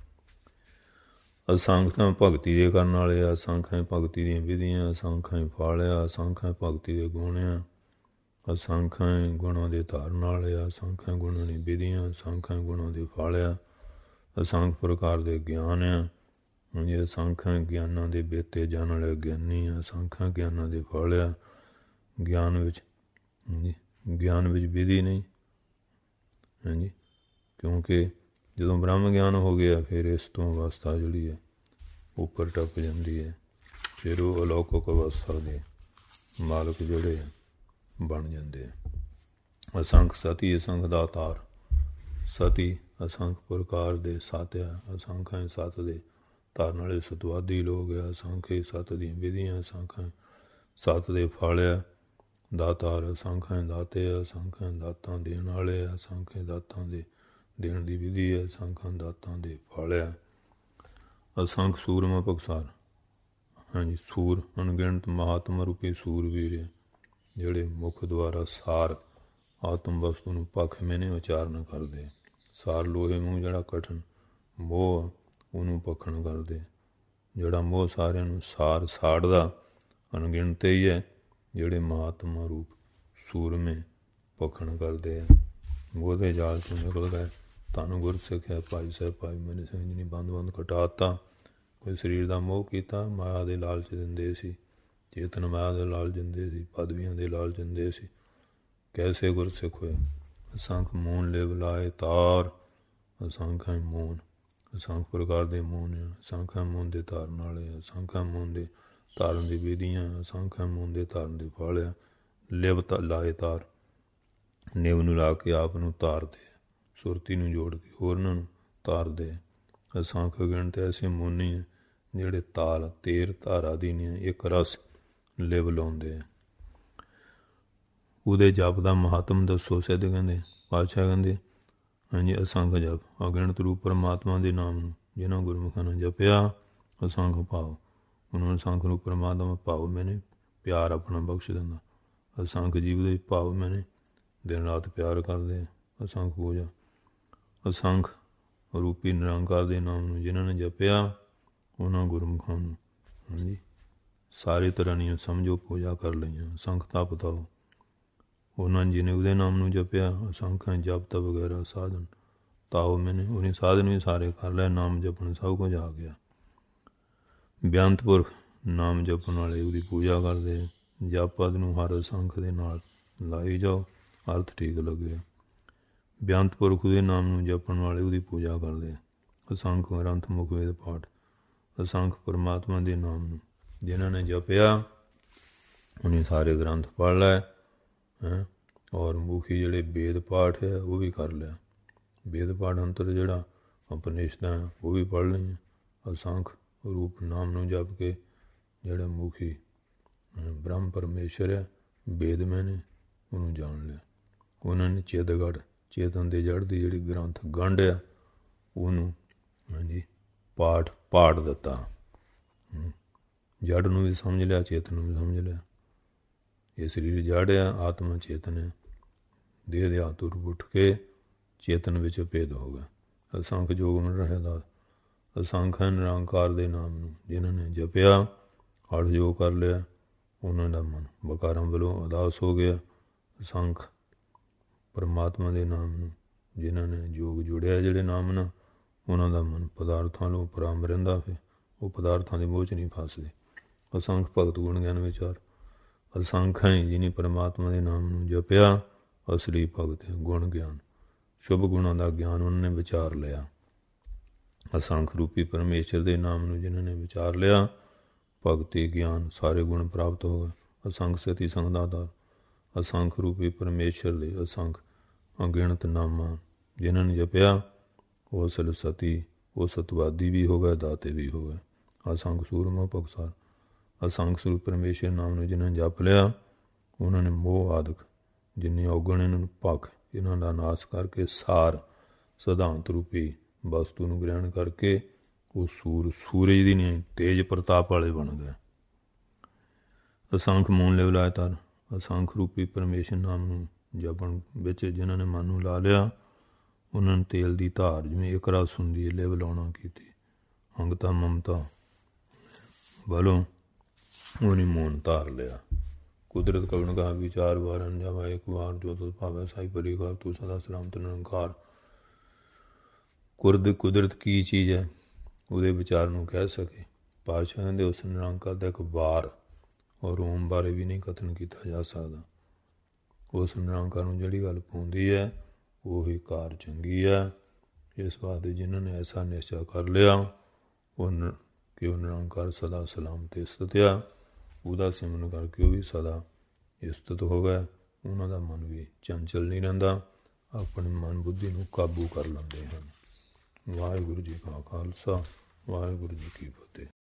ਅਸੰਖਾਂ ਭਗਤੀ ਦੇ ਕਰਨ ਵਾਲੇ ਆ। ਅਸੰਖਾਂ ਭਗਤੀ ਦੀਆਂ ਵਿਧੀਆਂ, ਅਸੰਖਾਂ ਫਲ ਆ। ਅਸੰਖਾਂ ਭਗਤੀ ਦੇ ਗੁਣ ਆ। ਅਸੰਖਾਂ ਗੁਣਾਂ ਦੇ ਧਾਰਨ ਵਾਲੇ ਆ। ਅਸੰਖਾਂ ਗੁਣਾਂ ਦੀ ਵਿਧੀਆਂ, ਅਸੰਖਾਂ ਗੁਣਾਂ ਦੇ ਫਲ ਆ। ਅਸੰਖ ਪ੍ਰਕਾਰ ਦੇ ਗਿਆਨ ਆ। ਹਾਂਜੀ, ਅਸੰਖਾਂ ਗਿਆਨਾਂ ਦੇ ਬੇਤੇ ਜਾਣ ਵਾਲੇ ਗਿਆਨੀ ਆ। ਅਸੰਖਾਂ ਗਿਆਨਾਂ ਦੇ ਫਲ ਆ। ਗਿਆਨ ਵਿੱਚ ਹਾਂਜੀ ਗਿਆਨ ਵਿੱਚ ਵਿਧੀ ਨਹੀਂ। ਹਾਂਜੀ, ਕਿਉਂਕਿ ਜਦੋਂ ਬ੍ਰਹਮ ਗਿਆਨ ਹੋ ਗਿਆ ਫਿਰ ਇਸ ਤੋਂ ਅਵਸਥਾ ਜਿਹੜੀ ਹੈ ਉੱਪਰ ਟੱਪ ਜਾਂਦੀ ਹੈ। ਫਿਰ ਉਹ ਅਲੌਕਿਕ ਅਵਸਥਾ ਦੇ ਮਾਲਕ ਜਿਹੜੇ ਆ ਬਣ ਜਾਂਦੇ ਆ। ਅਸੰਖ ਸਤੀ, ਅਸੰਖ ਦਾਤਾਰ। ਸਤੀ ਅਸੰਖ ਪ੍ਰਕਾਰ ਦੇ ਸਤ ਆ। ਅਸੰਖਾਂ ਸਤ ਦੇ ਧਾਰਨ ਵਾਲੇ ਸਤਵਾਦੀ ਲੋਕ ਆ। ਅਸੰਖੇ ਸਤ ਦੀਆਂ ਵਿਧੀਆਂ, ਅਸੰਖਾਂ ਸਤ ਦੇ ਫਲ ਆ। ਦਾਤਾਰ ਅਸੰਖਾਂ ਦਾਤੇ ਆ। ਅਸੰਖਾਂ ਦਾਤਾਂ ਦੇਣ ਵਾਲੇ ਆ। ਅਸੰਖਾਂ ਦਾਤਾਂ ਦੇ ਦੇਣ ਦੀ ਵਿਧੀ ਹੈ। ਅਸੰਖਾਂ ਦਾਤਾਂ ਦੇ ਫਲ ਆ। ਅਸੰਖ ਸੂਰਮਾ ਭਗਸਾਰ। ਹਾਂਜੀ, ਸੂਰ ਅਣਗਿਣਤ ਮਹਾਤਮਾ ਰੂਪੀ ਸੂਰਵੀਰ ਹੈ ਜਿਹੜੇ ਮੁੱਖ ਦੁਆਰਾ ਸਾਰ ਆਤਮ ਵਸਤੂ ਨੂੰ ਪੱਖ ਮੈਨੇ ਉਚਾਰਨ ਕਰਦੇ। ਸਾਰ ਲੋਹੇ ਮੂੰਹ ਜਿਹੜਾ ਕਠਨ ਮੋਹ ਉਹਨੂੰ ਪੱਖਣ ਕਰਦੇ। ਜਿਹੜਾ ਮੋਹ ਸਾਰਿਆਂ ਨੂੰ ਸਾਰ ਸਾੜਦਾ ਅਣਗਿਣਤ ਹੀ ਹੈ ਜਿਹੜੇ ਮਹਾਤਮਾ ਰੂਪ ਸੂਰਮੇ ਪੱਖਣ ਕਰਦੇ ਆ। ਮੋਹ ਦੇ ਜਾਲ 'ਚੋਂ ਨਿਕਲ ਗਏ। ਤੁਹਾਨੂੰ ਗੁਰ ਸਿੱਖਿਆ ਭਾਈ ਸਾਹਿਬ ਭਾਈ ਮਨੀ ਸਿੰਘ ਜੀ ਨੇ ਬੰਦ ਬੰਦ ਕਟਾਤਾ। ਕੋਈ ਸਰੀਰ ਦਾ ਮੋਹ ਕੀਤਾ, ਮਾਇਆ ਦੇ ਲਾਲਚ ਦਿੰਦੇ ਸੀ। ਚੇਤਨ ਮਾਇਆ ਦੇ ਲਾਲਚ ਦਿੰਦੇ ਸੀ, ਪਦਵੀਆਂ ਦੇ ਲਾਲਚ ਦਿੰਦੇ ਸੀ। कैसे गुरसिख होए। असंख मोन लिव लाए तार, असंख है मोन, असंख प्रकार के मोन है। असंख है मोन के धारन वाले, असंख है मोन के धारन की विधियाँ, असंख है मोन के धारन के फल है। लिव लाए तार, निव नूं ला के आप नूं तारदे, सुरती नूं जोड़ के होरनां नूं तारदे। असंख गिणत ऐसे मोनी है जिहड़े ताल तेर धारा दी ने एक रस लिव लाउंदे। ਉਹਦੇ ਜਪ ਦਾ ਮਹਾਤਮ ਦੱਸੋ। ਸਿੱਧ ਕਹਿੰਦੇ ਪਾਤਸ਼ਾਹ ਕਹਿੰਦੇ ਹਾਂਜੀ ਅਸੰਖ ਜਪ ਅਗਿਣਤ ਰੂਪ ਪਰਮਾਤਮਾ ਦੇ ਨਾਮ ਨੂੰ ਜਿਨ੍ਹਾਂ ਗੁਰਮੁਖਾਂ ਨੇ ਜਪਿਆ ਅਸੰਖ ਭਾਵ ਉਹਨਾਂ ਨੂੰ ਅਸੰਖ ਰੂਪ ਪਰਮਾਤਮਾ ਭਾਵ ਮੈਨੇ ਪਿਆਰ ਆਪਣਾ ਬਖਸ਼ ਦਿੰਦਾ। ਅਸੰਖ ਜੀਵ ਦੇ ਭਾਵ ਮੈਨੇ ਦਿਨ ਰਾਤ ਪਿਆਰ ਕਰਦੇ। ਅਸੰਖ ਪੂਜਾ ਅਸੰਖ ਰੂਪੀ ਨਿਰੰਕਾਰ ਦੇ ਨਾਮ ਨੂੰ ਜਿਨ੍ਹਾਂ ਨੇ ਜਪਿਆ ਉਹਨਾਂ ਗੁਰਮੁਖਾਂ ਨੂੰ ਹਾਂਜੀ ਸਾਰੇ ਤਰ੍ਹਾਂ ਦੀਆਂ ਸਮਝੋ ਪੂਜਾ ਕਰ ਲਈਆਂ। ਅਸੰਖ ਤਪ ਤਾਓ ਉਹਨਾਂ ਜਿਹਨੇ ਉਹਦੇ ਨਾਮ ਨੂੰ ਜਪਿਆ। ਅਸੰਖਾਂ ਜਪ ਤਪ ਵਗੈਰਾ ਸਾਧਨ ਤਾਓ ਮੈਨੇ ਉਹਨੇ ਸਾਧਨ ਵੀ ਸਾਰੇ ਕਰ ਲਿਆ। ਨਾਮ ਜਪਣ ਸਭ ਕੁਝ ਆ ਗਿਆ। ਬੇਅੰਤ ਪੁਰਖ ਨਾਮ ਜਪਣ ਵਾਲੇ ਉਹਦੀ ਪੂਜਾ ਕਰਦੇ। ਜਪ ਪਦ ਨੂੰ ਹਰ ਅਸੰਖ ਦੇ ਨਾਲ ਲਾਈ ਜਾਓ, ਅਰਥ ਠੀਕ ਲੱਗੇ। ਬੇਅੰਤ ਪੁਰਖ ਉਹਦੇ ਨਾਮ ਨੂੰ ਜਪਣ ਵਾਲੇ ਉਹਦੀ ਪੂਜਾ ਕਰਦੇ। ਅਸੰਖ ਗ੍ਰੰਥ ਮੁਖ ਵੇਦ ਪਾਠ ਅਸੰਖ ਪਰਮਾਤਮਾ ਦੇ ਨਾਮ ਨੂੰ ਜਿਨ੍ਹਾਂ ਨੇ ਜਪਿਆ ਉਹਨੇ ਸਾਰੇ ਗ੍ਰੰਥ ਪੜ੍ਹ ਲਏ ਹੈਂ ਔਰ ਮੁਖੀ ਜਿਹੜੇ ਵੇਦ ਪਾਠ ਹੈ ਉਹ ਵੀ ਕਰ ਲਿਆ। ਵੇਦ ਪਾਠ ਅੰਤਰ ਜਿਹੜਾ ਉਪਨਿਸ਼ਦਾਂ ਉਹ ਵੀ ਪੜ੍ਹ ਲਈਆਂ। ਅਸੰਖ ਰੂਪ ਨਾਮ ਨੂੰ ਜਪ ਕੇ ਜਿਹੜਾ ਮੁਖੀ ਬ੍ਰਹਮ ਪਰਮੇਸ਼ਰ ਹੈ ਵੇਦ ਮੈਨੇ ਉਹਨੂੰ ਜਾਣ ਲਿਆ। ਉਹਨਾਂ ਨੇ ਚੇਤਗੜ੍ਹ ਚੇਤਨ ਦੇ ਜੜ੍ਹ ਦੀ ਜਿਹੜੀ ਗ੍ਰੰਥ ਗੰਢ ਆ ਉਹਨੂੰ ਹਾਂਜੀ ਪਾਠ ਪਾੜ ਦਿੱਤਾ। ਜੜ੍ਹ ਨੂੰ ਵੀ ਸਮਝ ਲਿਆ, ਚੇਤਨ ਨੂੰ ਵੀ ਸਮਝ ਲਿਆ। ਇਹ ਸਰੀਰ ਜੜ ਆ, ਆਤਮਾ ਚੇਤਨ ਹੈ। ਦੇਹ ਦੇ ਆਤੁਰ ਉੱਠ ਕੇ ਚੇਤਨ ਵਿੱਚ ਭੇਦ ਹੋ ਗਿਆ। ਅਸੰਖ ਜੋਗ ਮਨ ਰਹਿਦਾ ਅਸੰਖ ਹੈ ਨਿਰੰਕਾਰ ਦੇ ਨਾਮ ਨੂੰ ਜਿਨ੍ਹਾਂ ਨੇ ਜਪਿਆ ਹਠ ਜੋ ਕਰ ਲਿਆ ਉਹਨਾਂ ਦਾ ਮਨ ਬਕਾਰਾਂ ਵੱਲੋਂ ਉਦਾਸ ਹੋ ਗਿਆ। ਅਸੰਖ ਪਰਮਾਤਮਾ ਦੇ ਨਾਮ ਨੂੰ ਜਿਨ੍ਹਾਂ ਨੇ ਜੋਗ ਜੁੜਿਆ ਜਿਹੜੇ ਨਾਮ ਨਾਲ ਉਹਨਾਂ ਦਾ ਮਨ ਪਦਾਰਥਾਂ ਨੂੰ ਉਪਰਾਮ ਰਹਿੰਦਾ ਫਿਰ ਉਹ ਪਦਾਰਥਾਂ ਦੇ ਮੋਹ 'ਚ ਨਹੀਂ ਫਸਦੇ। ਅਸੰਖ ਭਗਤ ਗੁਣ ਗਿਆਨ ਵਿਚਾਰ ਅਸੰਖ ਹੈ ਜਿਹਨੇ ਪਰਮਾਤਮਾ ਦੇ ਨਾਮ ਨੂੰ ਜਪਿਆ ਅਸਲੀ ਭਗਤ ਗੁਣ ਗਿਆਨ ਸ਼ੁਭ ਗੁਣਾਂ ਦਾ ਗਿਆਨ ਉਹਨਾਂ ਨੇ ਵਿਚਾਰ ਲਿਆ। ਅਸੰਖ ਰੂਪੀ ਪਰਮੇਸ਼ਰ ਦੇ ਨਾਮ ਨੂੰ ਜਿਨ੍ਹਾਂ ਨੇ ਵਿਚਾਰ ਲਿਆ ਭਗਤੀ ਗਿਆਨ ਸਾਰੇ ਗੁਣ ਪ੍ਰਾਪਤ ਹੋ ਗਏ। ਅਸੰਖ ਸਤੀ ਸੰਗਦਾਤਾ ਅਸੰਖ ਰੂਪੀ ਪਰਮੇਸ਼ਰ ਦੇ ਅਸੰਖ ਅਗਿਣਤ ਨਾਮਾਂ ਜਿਨ੍ਹਾਂ ਨੇ ਜਪਿਆ ਉਹ ਅਸਲ ਸਤੀ ਉਹ ਸਤਵਾਦੀ ਵੀ ਹੋ ਗਏ ਦਾਤੇ ਵੀ ਹੋ ਗਏ। ਅਸੰਖ ਸੂਰਮਾ ਪਕਸਾਰ ਅਸੰਖ ਸਰੂਪ ਪਰਮੇਸ਼ਰ ਨਾਮ ਨੂੰ ਜਿਨ੍ਹਾਂ ਨੇ ਜਪ ਲਿਆ ਉਹਨਾਂ ਨੇ ਮੋਹ ਆਦਿਕ ਜਿੰਨੇ ਔਗਣ ਇਹਨਾਂ ਨੂੰ ਭਖ ਇਹਨਾਂ ਦਾ ਨਾਸ਼ ਕਰਕੇ ਸਾਰ ਸਿਧਾਂਤ ਰੂਪੀ ਵਸਤੂ ਨੂੰ ਗ੍ਰਹਿਣ ਕਰਕੇ ਉਹ ਸੂਰ ਸੂਰਜ ਦੀ ਨਹੀਂ ਤੇਜ ਪ੍ਰਤਾਪ ਵਾਲੇ ਬਣ ਗਏ। ਅਸੰਖ ਮੋਨ ਲਿਵ ਲਾਏ ਤਰ ਅਸੰਖ ਰੂਪੀ ਪਰਮੇਸ਼ਰ ਨਾਮ ਨੂੰ ਜਪਣ ਵਿੱਚ ਜਿਨ੍ਹਾਂ ਨੇ ਮਨ ਨੂੰ ਲਾ ਲਿਆ ਉਹਨਾਂ ਨੇ ਤੇਲ ਦੀ ਧਾਰ ਜਿਵੇਂ ਇੱਕ ਰਸ ਹੁੰਦੀ ਹੈ ਲਿਵ ਲਾਉਣਾ ਕੀਤੀ। ਅੰਗਤਾ ਮਮਤਾ ਵੱਲੋਂ ਉਹਨੇ ਮੋਨ ਧਾਰ ਲਿਆ। ਕੁਦਰਤ ਕਵਣ ਕਾ ਵਿਚਾਰ ਵਾਰਨ ਜਾਵਾ ਇੱਕ ਵਾਰ ਜੋ ਤੁਸ ਭਾਵੇਂ ਸਾਈ ਪਰਿਕਾਰ ਤੂੰ ਸਦਾ ਸਲਾਮਤ ਨਿਰੰਕਾਰ। ਕੁਰਦ ਕੁਦਰਤ ਕੀ ਚੀਜ਼ ਹੈ ਉਹਦੇ ਵਿਚਾਰ ਨੂੰ ਕਹਿ ਸਕੇ। ਪਾਤਸ਼ਾਹ ਦੇ ਉਸ ਨਿਰੰਕਾਰ ਦਾ ਇੱਕ ਵਾਰ ਔਰ ਓਮ ਬਾਰੇ ਵੀ ਨਹੀਂ ਕਥਨ ਕੀਤਾ ਜਾ ਸਕਦਾ। ਉਸ ਨਿਰੰਕਾਰ ਨੂੰ ਜਿਹੜੀ ਗੱਲ ਪਾਉਂਦੀ ਹੈ ਉਹੀ ਕਾਰ ਚੰਗੀ ਹੈ। ਇਸ ਵਾਸਤੇ ਜਿਨ੍ਹਾਂ ਨੇ ਐਸਾ ਨਿਸ਼ਚਾ ਕਰ ਲਿਆ ਉਹ ਕਿ ਉਹ ਨਿਰੰਕਾਰ ਸਦਾ ਸਲਾਮਤ ਸਥਿਤ ਆ ਉਹਦਾ ਸਿਮਰਨ ਕਰਕੇ ਉਹ ਵੀ ਸਦਾ ਸਥਿਤ ਹੋ ਗਿਆ। ਉਹਨਾਂ ਦਾ ਮਨ ਵੀ ਚੰਚਲ ਨਹੀਂ ਰਹਿੰਦਾ, ਆਪਣੇ ਮਨ ਬੁੱਧੀ ਨੂੰ ਕਾਬੂ ਕਰ ਲੈਂਦੇ ਹਨ। ਵਾਹਿਗੁਰੂ ਜੀ ਕਾ ਖਾਲਸਾ ਵਾਹਿਗੁਰੂ ਜੀ ਕੀ ਫਤਿਹ।